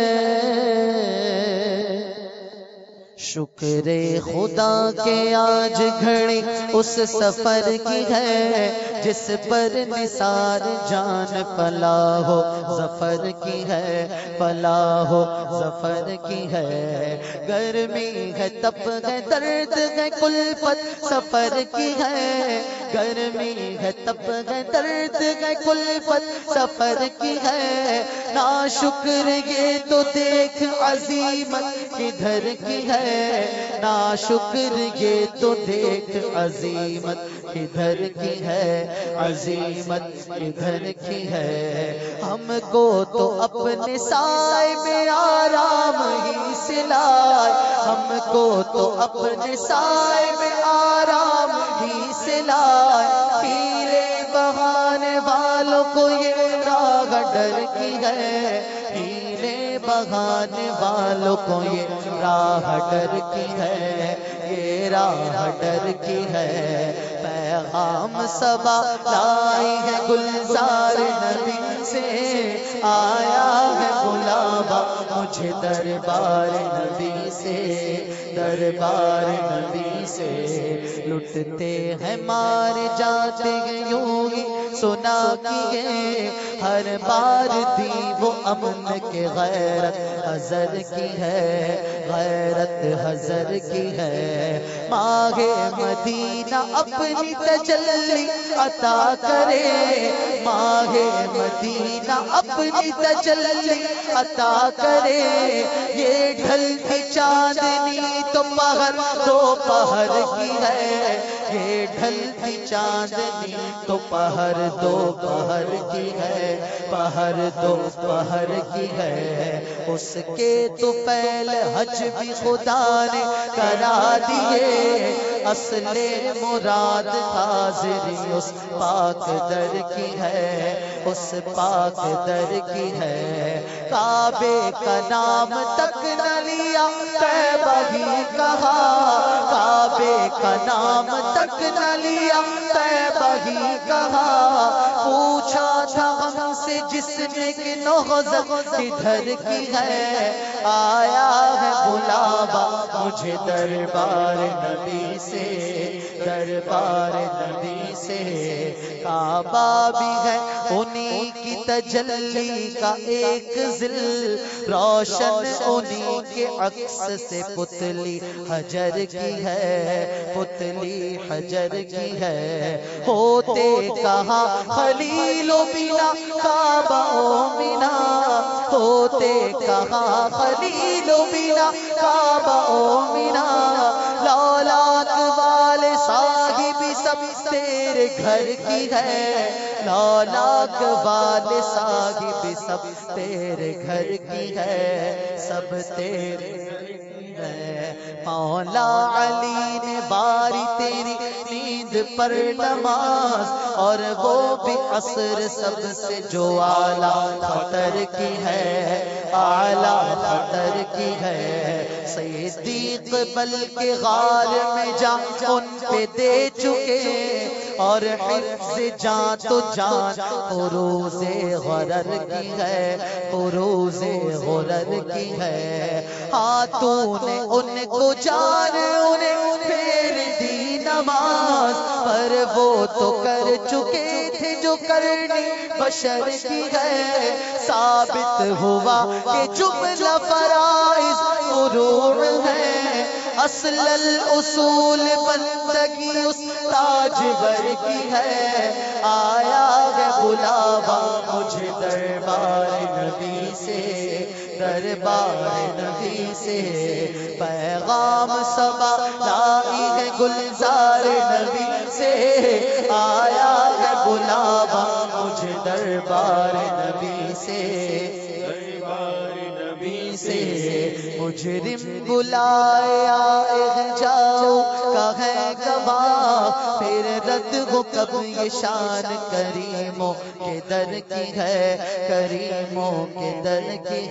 شکر خدا کے آج گھڑی اس سفر کی ہے جس پر نثار جان فلاح و ظفر کی ہے فلاح و ظفر کی ہے گرمی ہے تپ ہے درد ہے کلفت سفر کی ہے گرمی ہے تپ ہے درد ہے کلفت سفر کی ہے نا شکر یہ تو دیکھ عظیمت کدھر کی ہے نا شکر یہ تو دیکھ عظیمت کدھر کی ہے عظیمت کدھر کی ہے ہم کو تو اپنے سائے میں آرام ہی سے لائے ہم کو تو اپنے سائے میں آرام ہی سے لائے ہیرے بہانے والوں کو یہ راہ ڈر کی ہے ہیرے بہانے والوں کو یہ راہ ڈر کی ہے یہ راہ ڈر کی ہے پیغام صبا لائی ہے گلزار نبی سے آیا ہے بلاوا مجھے دربار نبی سے دربار نبی سے لٹتے ہیں مار جاتے ہیں یوں ہی سنا کیے ہر بار دی وہ امن کے غیرت حضر کی ہے غیرت حضر کی ہے ماہ مدینہ اپنی تجلی عطا کرے ماہ مدینہ نہ اپنی تجلی عطا کرے. یہ ڈھلتی چاندنی تو پہر دوپہر کی ہے، یہ ڈھلتی چاندنی تو پہر دوپہر کی ہے، پہر دوپہر کی ہے. اس کے تو پہل حج بھی خدا نے کرا دیے، اصل مراد حاضری اس پاک در کی ہے، اس پاک در کی ہے. کعبے کا نام تک نہ لیا طیبہ ہی کہا، کعبے کا نام تک نہ لیا طیبہ ہی کہا. پوچھا تھا ہم سے جس نے کہ نوزد کدھر کی ہے، آیا ہے بلاوا مجھے دربار نبی سے، دربار نبی سے. کعبہ بھی ہے انہی کی تجلی کا ایک ذل، روشن انہی کے عکس سے پتلی حجر کی ہے، پتلی حجر کی ہے. ہوتے کہاں خلیل و بنا کعبہ و منا، ہوتے کہاں خلیل و بنا کعبہ و منا. لولاک والے صاحب سب تیرے گھر کی ہے، لولاک والے صاحب سب تیرے گھر کی ہے، سب تیرے گھر کی ہے. مولا علی نے باری تیری نیند پر نماز، اور وہ بھی عصر سب سے جو اعلیٰ خطر کی ہے، اعلیٰ خطر کی ہے. صدیق بلکہ غار میں جا ان پہ دے چکے، اور حفظ جان تو جان فروز غرر کی ہے، فروز غرر کی ہے. ہاتھوں نے ان کو جان انہیں پھیر دی نماز، پر وہ تو کر چکے تھے جو کرنی بشر کی ہے. ثابت ہوا کہ جملہ فرائض فروع ہے، اصل الاصول بندگی اس تاجور کی ہے. آیا ہے بلاوا مجھے دربار نبی سے، دربار نبی سے. پیغام سبا لائی ہے گلزار نبی سے، آیا ہے بلاوا مجھے دربار نبی سے، دربار نبی سے. مجرم بلایا جاؤ کہے گواہ، پھر رد ہو کب یہ شان کریموں کے در کی ہے، کریموں کے در کی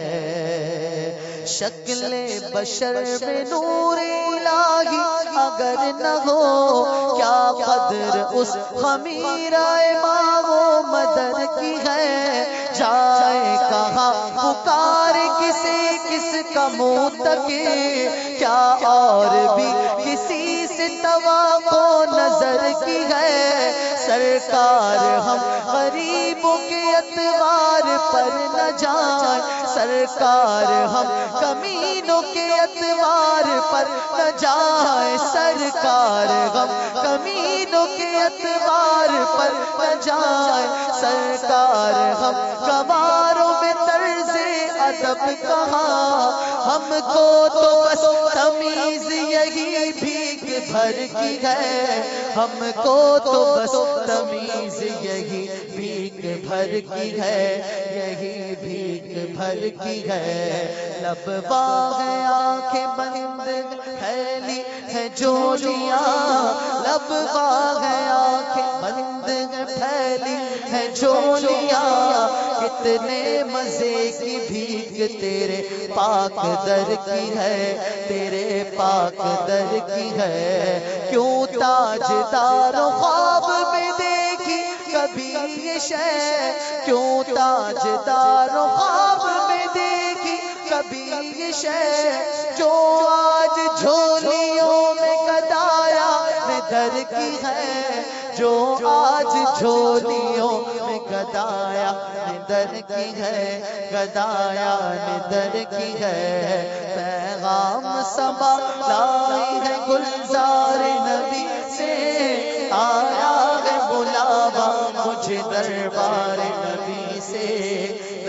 ہے. شکل بشر میں نور الہی اگر نہ ہو، کیا قدر اس خمیرہ ماہ و مدر کی ہے. جائے کہاں پکار کسے کس کا منہ تکے، کیا اور بھی کسی سے توقع نظر کی ہے. سرکار ہم غریبوں کے اعتبار پر نہ جائیں، سرکار ہم کمینوں کے اعتبار پر نہ جائیں، سرکار ہم کمینوں کے اعتبار پر نہ جائیں. سرکار ہم گواروں میں طرز ادب کہاں، ہم کو تو بس تمیز یہی بھیک بھر کی ہے، ہم کو تو بس تمیز یہی بھیک بھر کی ہے، یہی بھیک بھر کی ہے. لب باغ آنکھیں بند پھیلی ہے جولیاں، لب باغ آنکھیں بند پھیلی ہے جولیاں. کتنے مزے کی بھیک تیرے پاک در کی ہے، تیرے پاک در کی ہے. کیوں تاجدار خواب میں دیکھی کبھی یہ شے، کیوں تاجدار خواب میں دیکھی کبھی یہ شے، جو آج جھولیوں میں گدایا میں در کی ہے، جو آج جھولیوں میں گدایا در کی ہے، گدایا در کی ہے. پیغام سبا لائی ہے گلزار نبی سے، آیا ہے بلاوا مجھے دربار نبی سے،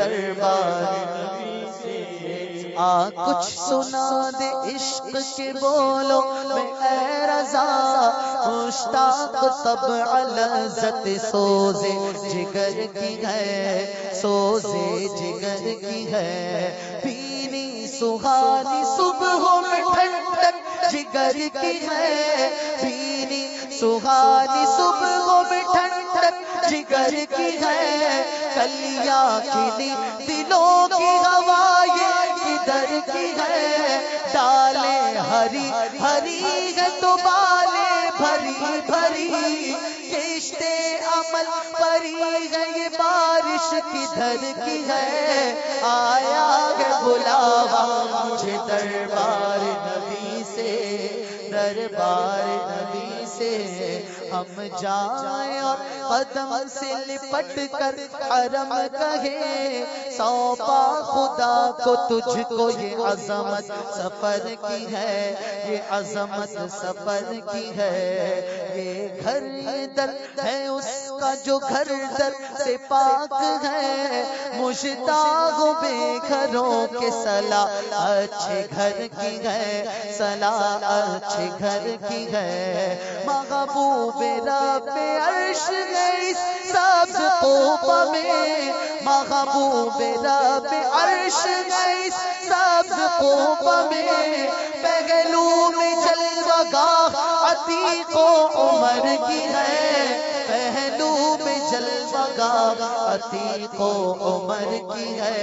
دربار نبی سے آ کچھ سنا دے عشق کے بولو میں اے رضا مشتاق طبع لذت سوزے جگر کی ہے سوزے جگر کی ہے پینی سہانی صبحوں میں ٹھنڈک جگر کی ہے پینی سہانی صبحوں میں ٹھنڈک جگر کی ہے کلیاں کھلی دلوں کی ہوائیں کدھر کی ہے ڈالے ہری ہری ہے تو بالے بھری بھری کشتے عمل پری ہے یہ بارش کدھر کی ہے آیا ہے بلاوا مجھے دربار نبی سے دربار نبی سے ہم جائیں اور قدم سے لپٹ کر حرم کہے سونپا خدا کو تجھ کو یہ عظمت سفر کی ہے یہ عظمت سفر کی ہے یہ گھر در ہے اس کا جو گھر در سے پاک ہے مشتاق بے گھروں کے صلاح اچھے گھر کی ہے صلاح اچھے گھر کی ہے محبوب رب عرش گئی سبز قوبہ میں محبوب رب عرش گئی سبز قوبہ میں پہلو میں جلوہ گاہ عتیق و عمر کی ہے پہلو میں جلوہ گاہ عتیق و عمر کی ہے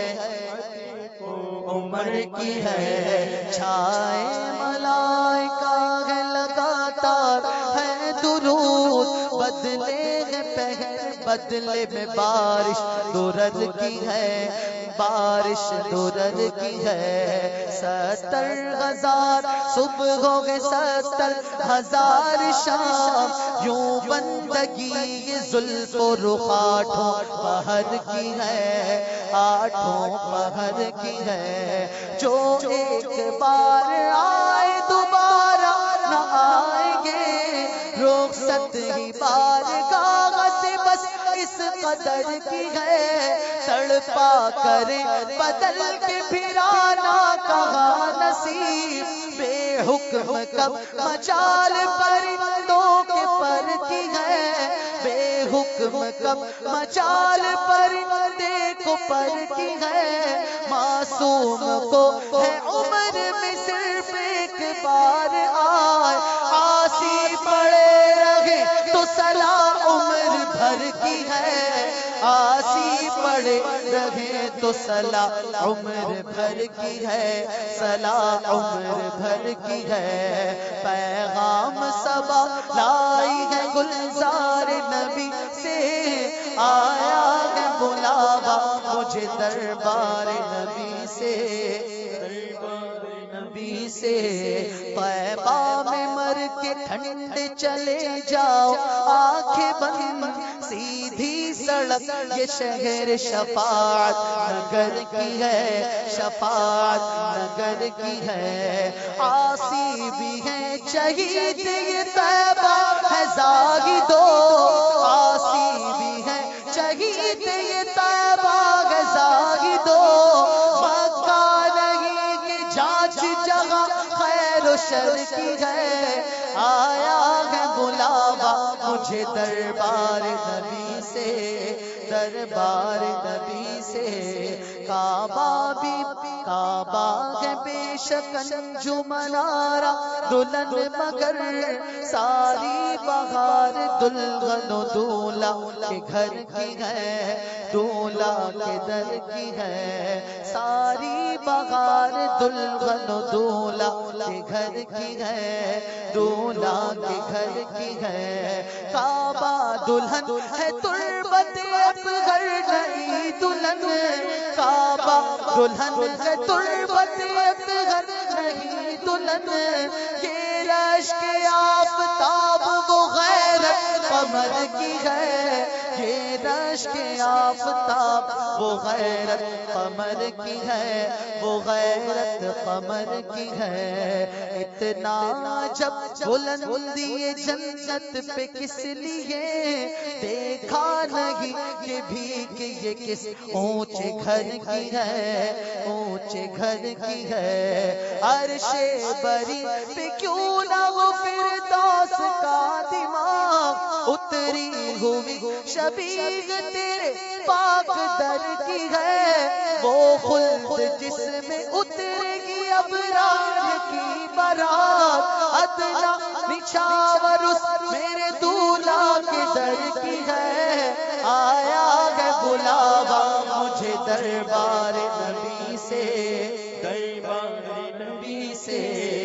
عمر کی ہے چھائے ملائکہ ہے لگاتار ہے درود بدلے ہے پہر بدلے میں بارش درد کی ہے بارش درد کی ہے ستر ہزار صبح ہو گئے ستر ہزار شام یوں بندگی یہ زلف و رخ آٹھوں پہر کی ہے آٹھوں پہر کی ہے جو ایک بار آئے دوبارہ نہ آئیں گے رخصت ہی بارگاہ سے بس اس قدر کی ہے تڑپا کرے بدل کے پھرانا کہاں نصیب بے حکم کب مجال پرندوں کے پر کی ہے بے حکم کب مجال پرندے کو پر کی ہے معصوم کو ہے عمر میں صرف ایک بار آئے آسی پڑے رہے تو صلاح عمر بھر کی ہے آسی پڑے رہے تو صلاح عمر بھر کی ہے صلاح عمر بھر کی ہے پیغام صبا لائی ہے گلزار نبی سے آیا ہے بلاوا مجھے دربار نبی سے دربار نبی سے طیبہ میں مر کے ٹھنڈ چلے جاؤ آنکھیں بند سیدھی سڑک یہ شہر شفاعت نگر کی ہے شفاعت نگر کی ہے عاصی بھی ہے شہید یہ طیبہ ہے زاہدو عاصی بھی ہے شہید یہ طیبہ ہے زاہدو مکہ نہیں کہ جانچ جگہ خیر و شر کی ہے آیا ہے بلاوا مجھے دربار نبی سے دربار نبی سے کعبہ بھی کعبہ ہے بے شک انجم منارہ دلہن مگر ساری بہار دلہن و دولہ کے گھر کی ہے دولہ کے در کی ہے ساری بہار دلہن و دولہ کے گھر کی ہے دولہ کے گھر کی ہے کعبہ دلہن ہے تربت اپگھر نہیں دلہن کعبہ دلہن ہے تربت اپگھر نہیں دلہن یہ رشک آفتاب وہ غیرت قمر کی ہے یہ رشک آفتاب وہ غیرت قمر کی ہے، وہ غیرت قمر کی ہے. اتنا جب بلندی جنت پہ کس لیے دیکھا نہیں یہ بھی کہ یہ کس اونچے گھر کی ہے، اونچے گھر کی ہے. عرش بری پہ کیوں نہ وہ فردوس کا دماغ اتری ہوئی شبیہ تیرے پاک در کی ہے. وہ خلد جس میں اترے گی ابرار کی برات، ادنا نچھاور اس میرے دولہا کے در کی ہے. آیا ہے بلاوا مجھے دربار نبی سے، دربار نبی سے.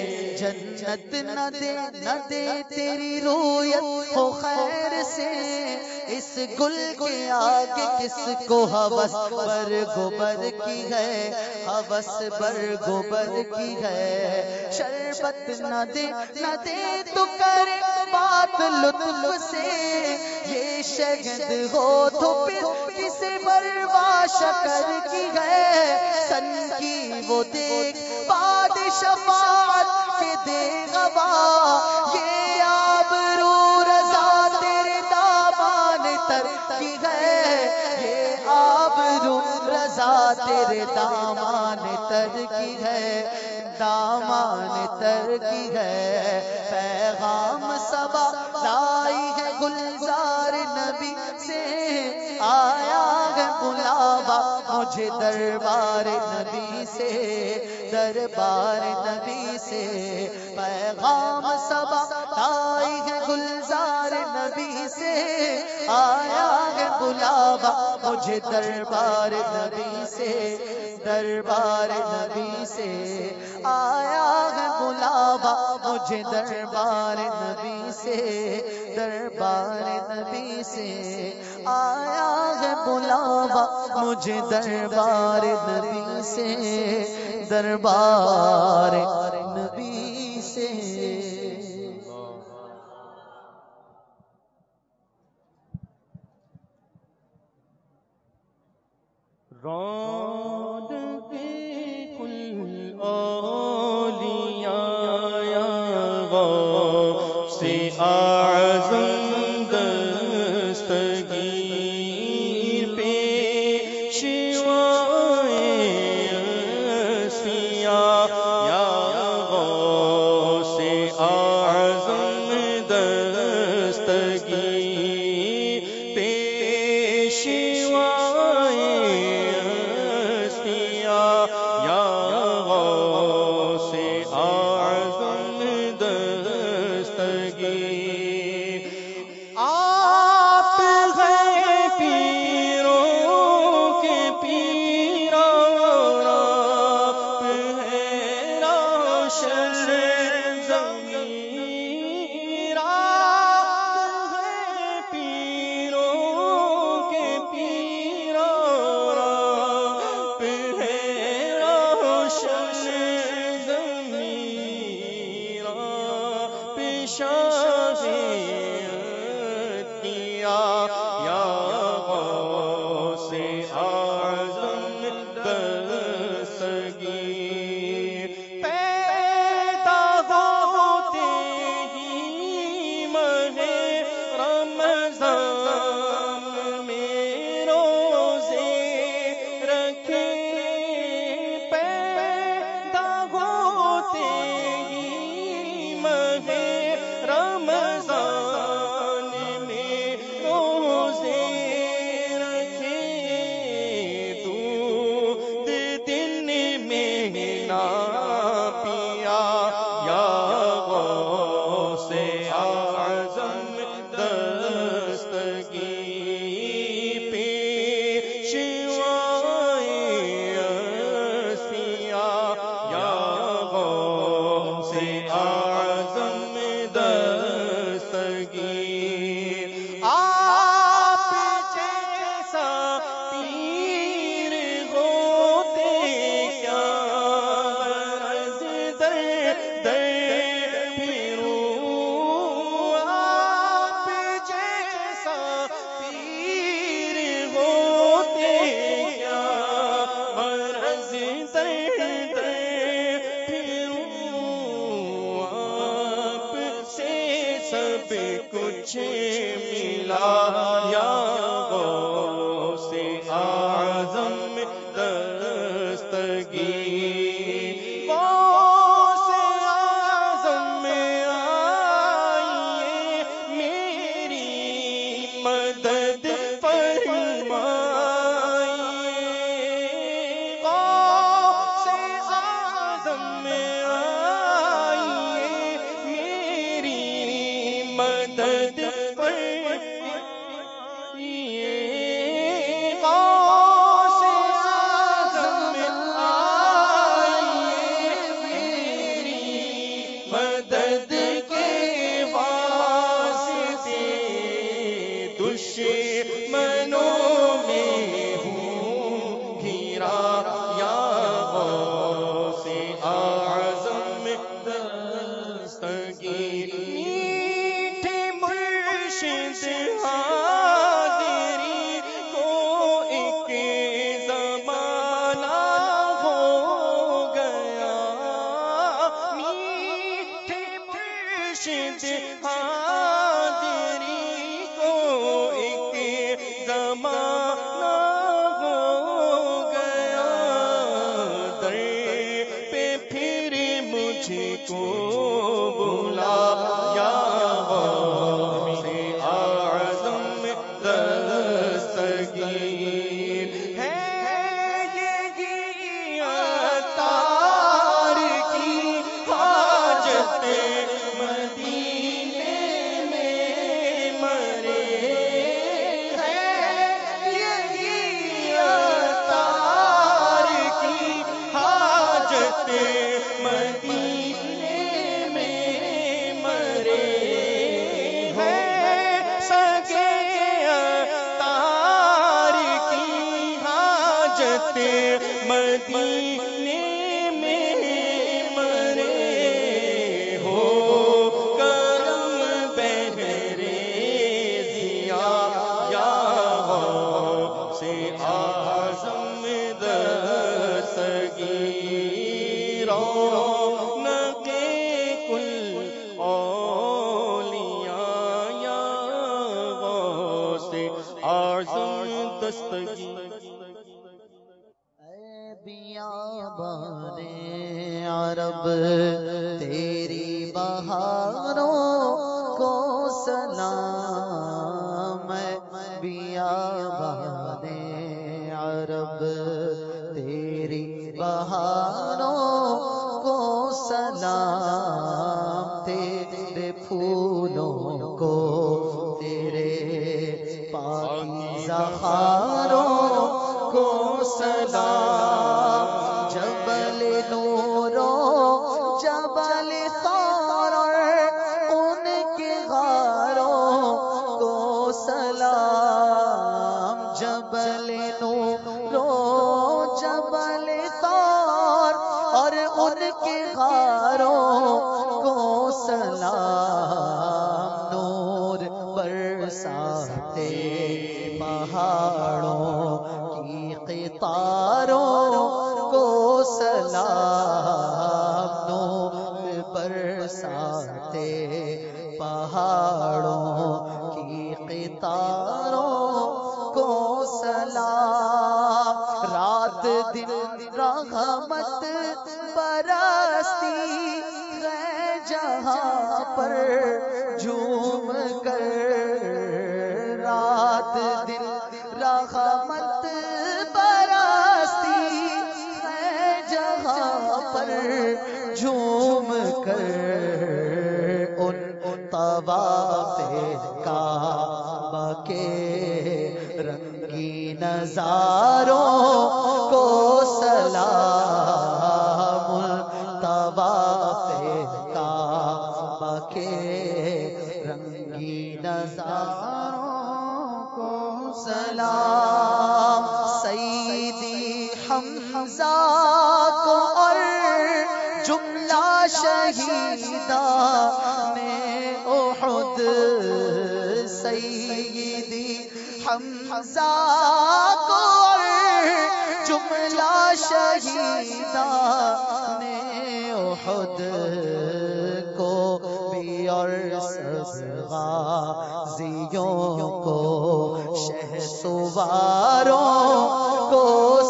جنت نہ دے نہ دے تیری رویت ہو خیر سے، اس گل کے آگے کس کو ہوس بر گوبر کی ہے، ہوس بر گوبر کی ہے. شربت نہ دے نہ دے تو کرے بات لطف سے، یہ شگد ہو تو پھر کسے بروا شکر کی ہے. سن کی وہ دیکھ باد شفاعت کے دے گوا، یہ آبرو رضا تیرے دامان تر کی ہے، یہ آبرو رضا تیرے دامان تر کی ہے، دامان تر کی ہے. پیغام صبا لائی ہے گلزار نبی سے، آیا ہے بلاوا مجھے دربار نبی سے، دربار نبی سے. پیغام صبا لائی ہے گلزار نبی سے، آیا ہے بلاوا مجھے دربار نبی سے، دربار نبی سے. آیا ہے بلاوا مجھے دربار نبی سے، دربار نبی سے. آیا ہے بلاوا مجھے دربار نبی سے، دربار نبی سے. راد کے کل اولیاء غوث اعظم دستگیر پیشوائے اصفیاء یا غوث اعظم دستگیر پیشوائے چاہتے مدینے میں مرے ہو کرم بہرے ضیا یا غوث اعظم دستگیر رونق کل اولیاء یا غوث اعظم دستگیر. اے بیابان عرب تیری بہاروں کو سلام. اے بیابان عرب تیری بہاروں کو سلام. تیرے پھولوں کو تیرے پاکیزہ خاروں کو سلام. جبل نورو جبل ثور ان کے غاروں کو سلام. جبل نورو جبل ثور اور ان کے غاروں کو سلام. نور برساتے پہاڑوں کی قطاروں کو سلام. نور برساتے پہاڑوں کی قطاروں کو سلام. رات دن رحمت برستی ہے جہاں پر جھوم کر. رات دن رحمت برستی ہے جہاں پر جھوم کر. ان طواف کعبہ کے رنگی نظاروں کو سلام. طواف کعبہ کے رنگی نظاروں کو سلام. سیدی حمزہ کو اور جملہ شہیدان احد. سیدی حمزہ کو اور جملہ شہیدان احد کو بھی اور سب غازیوں کو شہ سواروں کو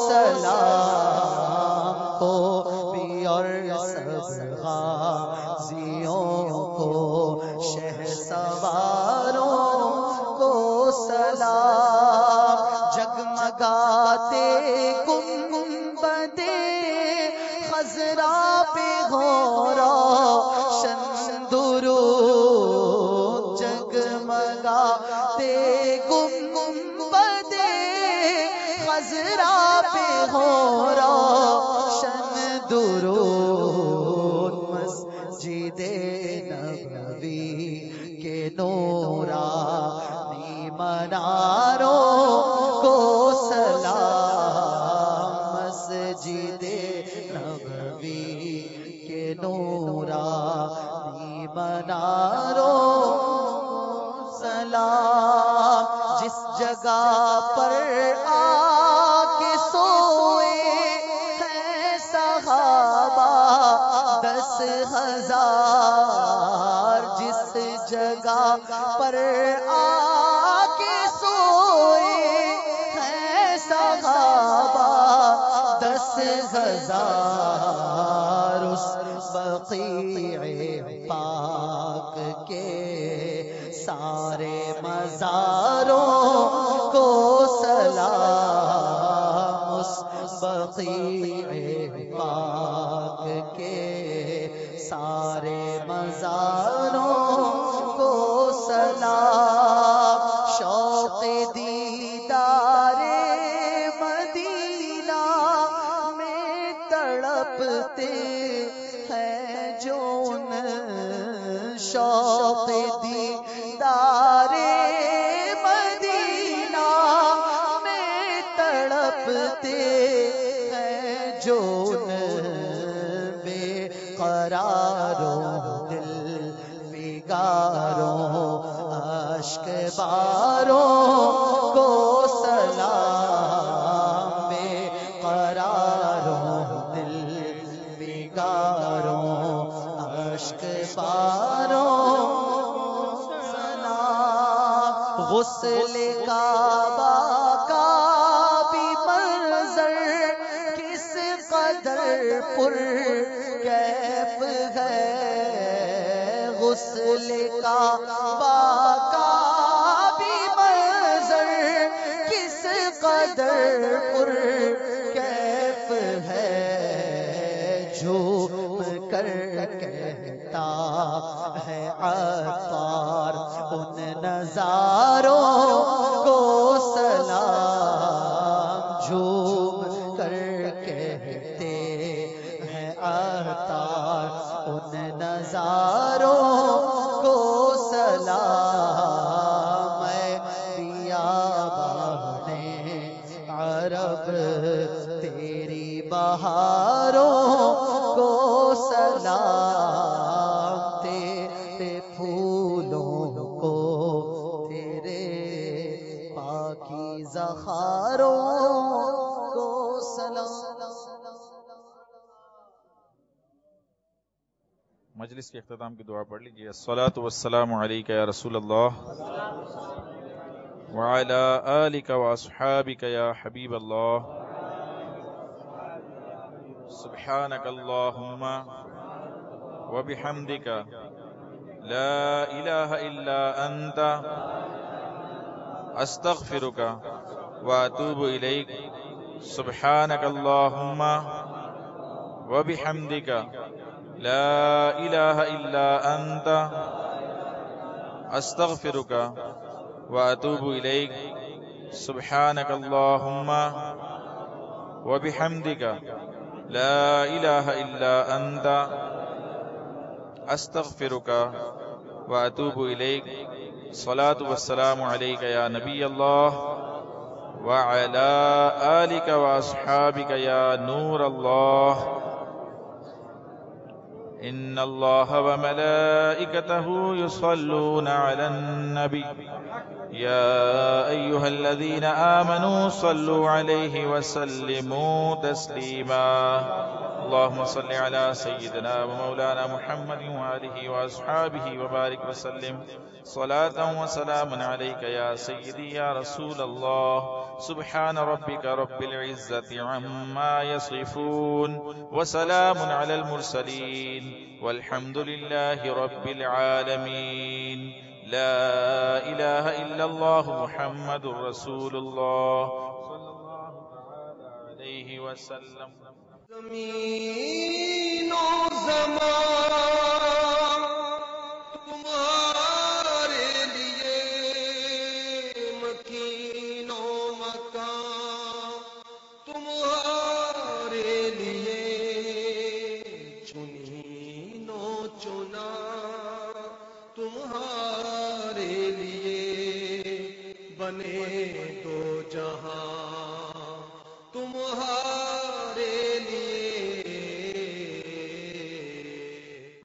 سلام. کو بھی اور سب غازیوں کو شہ سواروں کو سلام. جگمگاتے گنبد خضرا پہ ہو روشن درود. جگمگاتے گنبد خضرا پہ ہو روشن درود. مسجد نبوی کے نورانی مناروں کو سلام. مسجد نبوی کے نورانی مناروں سلام. جس جگہ پر آ کے سوئے ہیں صحابہ دس ہزار. جس جگہ پر آ کے سوئے ہیں صحابہ دس ہزار. اس بقیع پاک کے سارے مزاروں کو سلام. اس بقیع پاک کے سارے مزاروں کو سلام. شوق دیدار مدینہ میں تڑپتے ہیں جو ان. شوق دیدار مدینہ میں تڑپتے جو بے قراروں دل بگاروں اشک باروں کو سلام بے قراروں دل بگاروں اشک باروں سلام غسل کعبہ کا بھی منظر کس قدر پر کیف ہے غسل کعبہ کا بھی منظر کس قدر پر کیف ہے جھوم کر کہتا ہے عطار ان نظاروں کو سلام جھوم کر کہتے ہیں عطار ان نظاروں کو سلام اے بیابانے عرب تیری بہاروں کو سلام تیرے پھولوں کو تیرے پاکیزہ خاروں کو سلام. مجلس کے اختتام کی دعا پڑھ لیجیے. الصلاۃ والسلام علیک یا رسول اللہ وعلی آلک واصحابک یا حبیب اللہ. سبحانک اللہم وبحمدک لا الہ الا انت استغفرک واتوب الیک. سبحانک اللہم وبحمدک لا الہ الا انت استغفرک واتوب الیک. سبحانک اللہم وبحمدک لا الہ الا انت استغفرک واتوب الیک. صلاۃ والسلام علیک یا نبی اللہ وعلی آلک واصحابک یا نور اللہ. ان اللہ وملائکتہ یصلون علی النبی یا ایہا الذین آمنوا صلوا علیہ وسلموا تسلیما. اللهم صل على سيدنا ومولانا محمد وآله وأصحابه وبارك وسلم صلاة وسلام عليك يا سيدي يا رسول الله. سبحان ربك رب العزة عما يصفون وسلام على المرسلين والحمد لله رب العالمين. لا إله إلا الله محمد رسول الله صلى الله عليه وسلم. زمین و زمان تمہارے لیے مکین و مکان تمہارے لیے چنین و چنا تمہارے لیے بنے دو جہاں تمہارے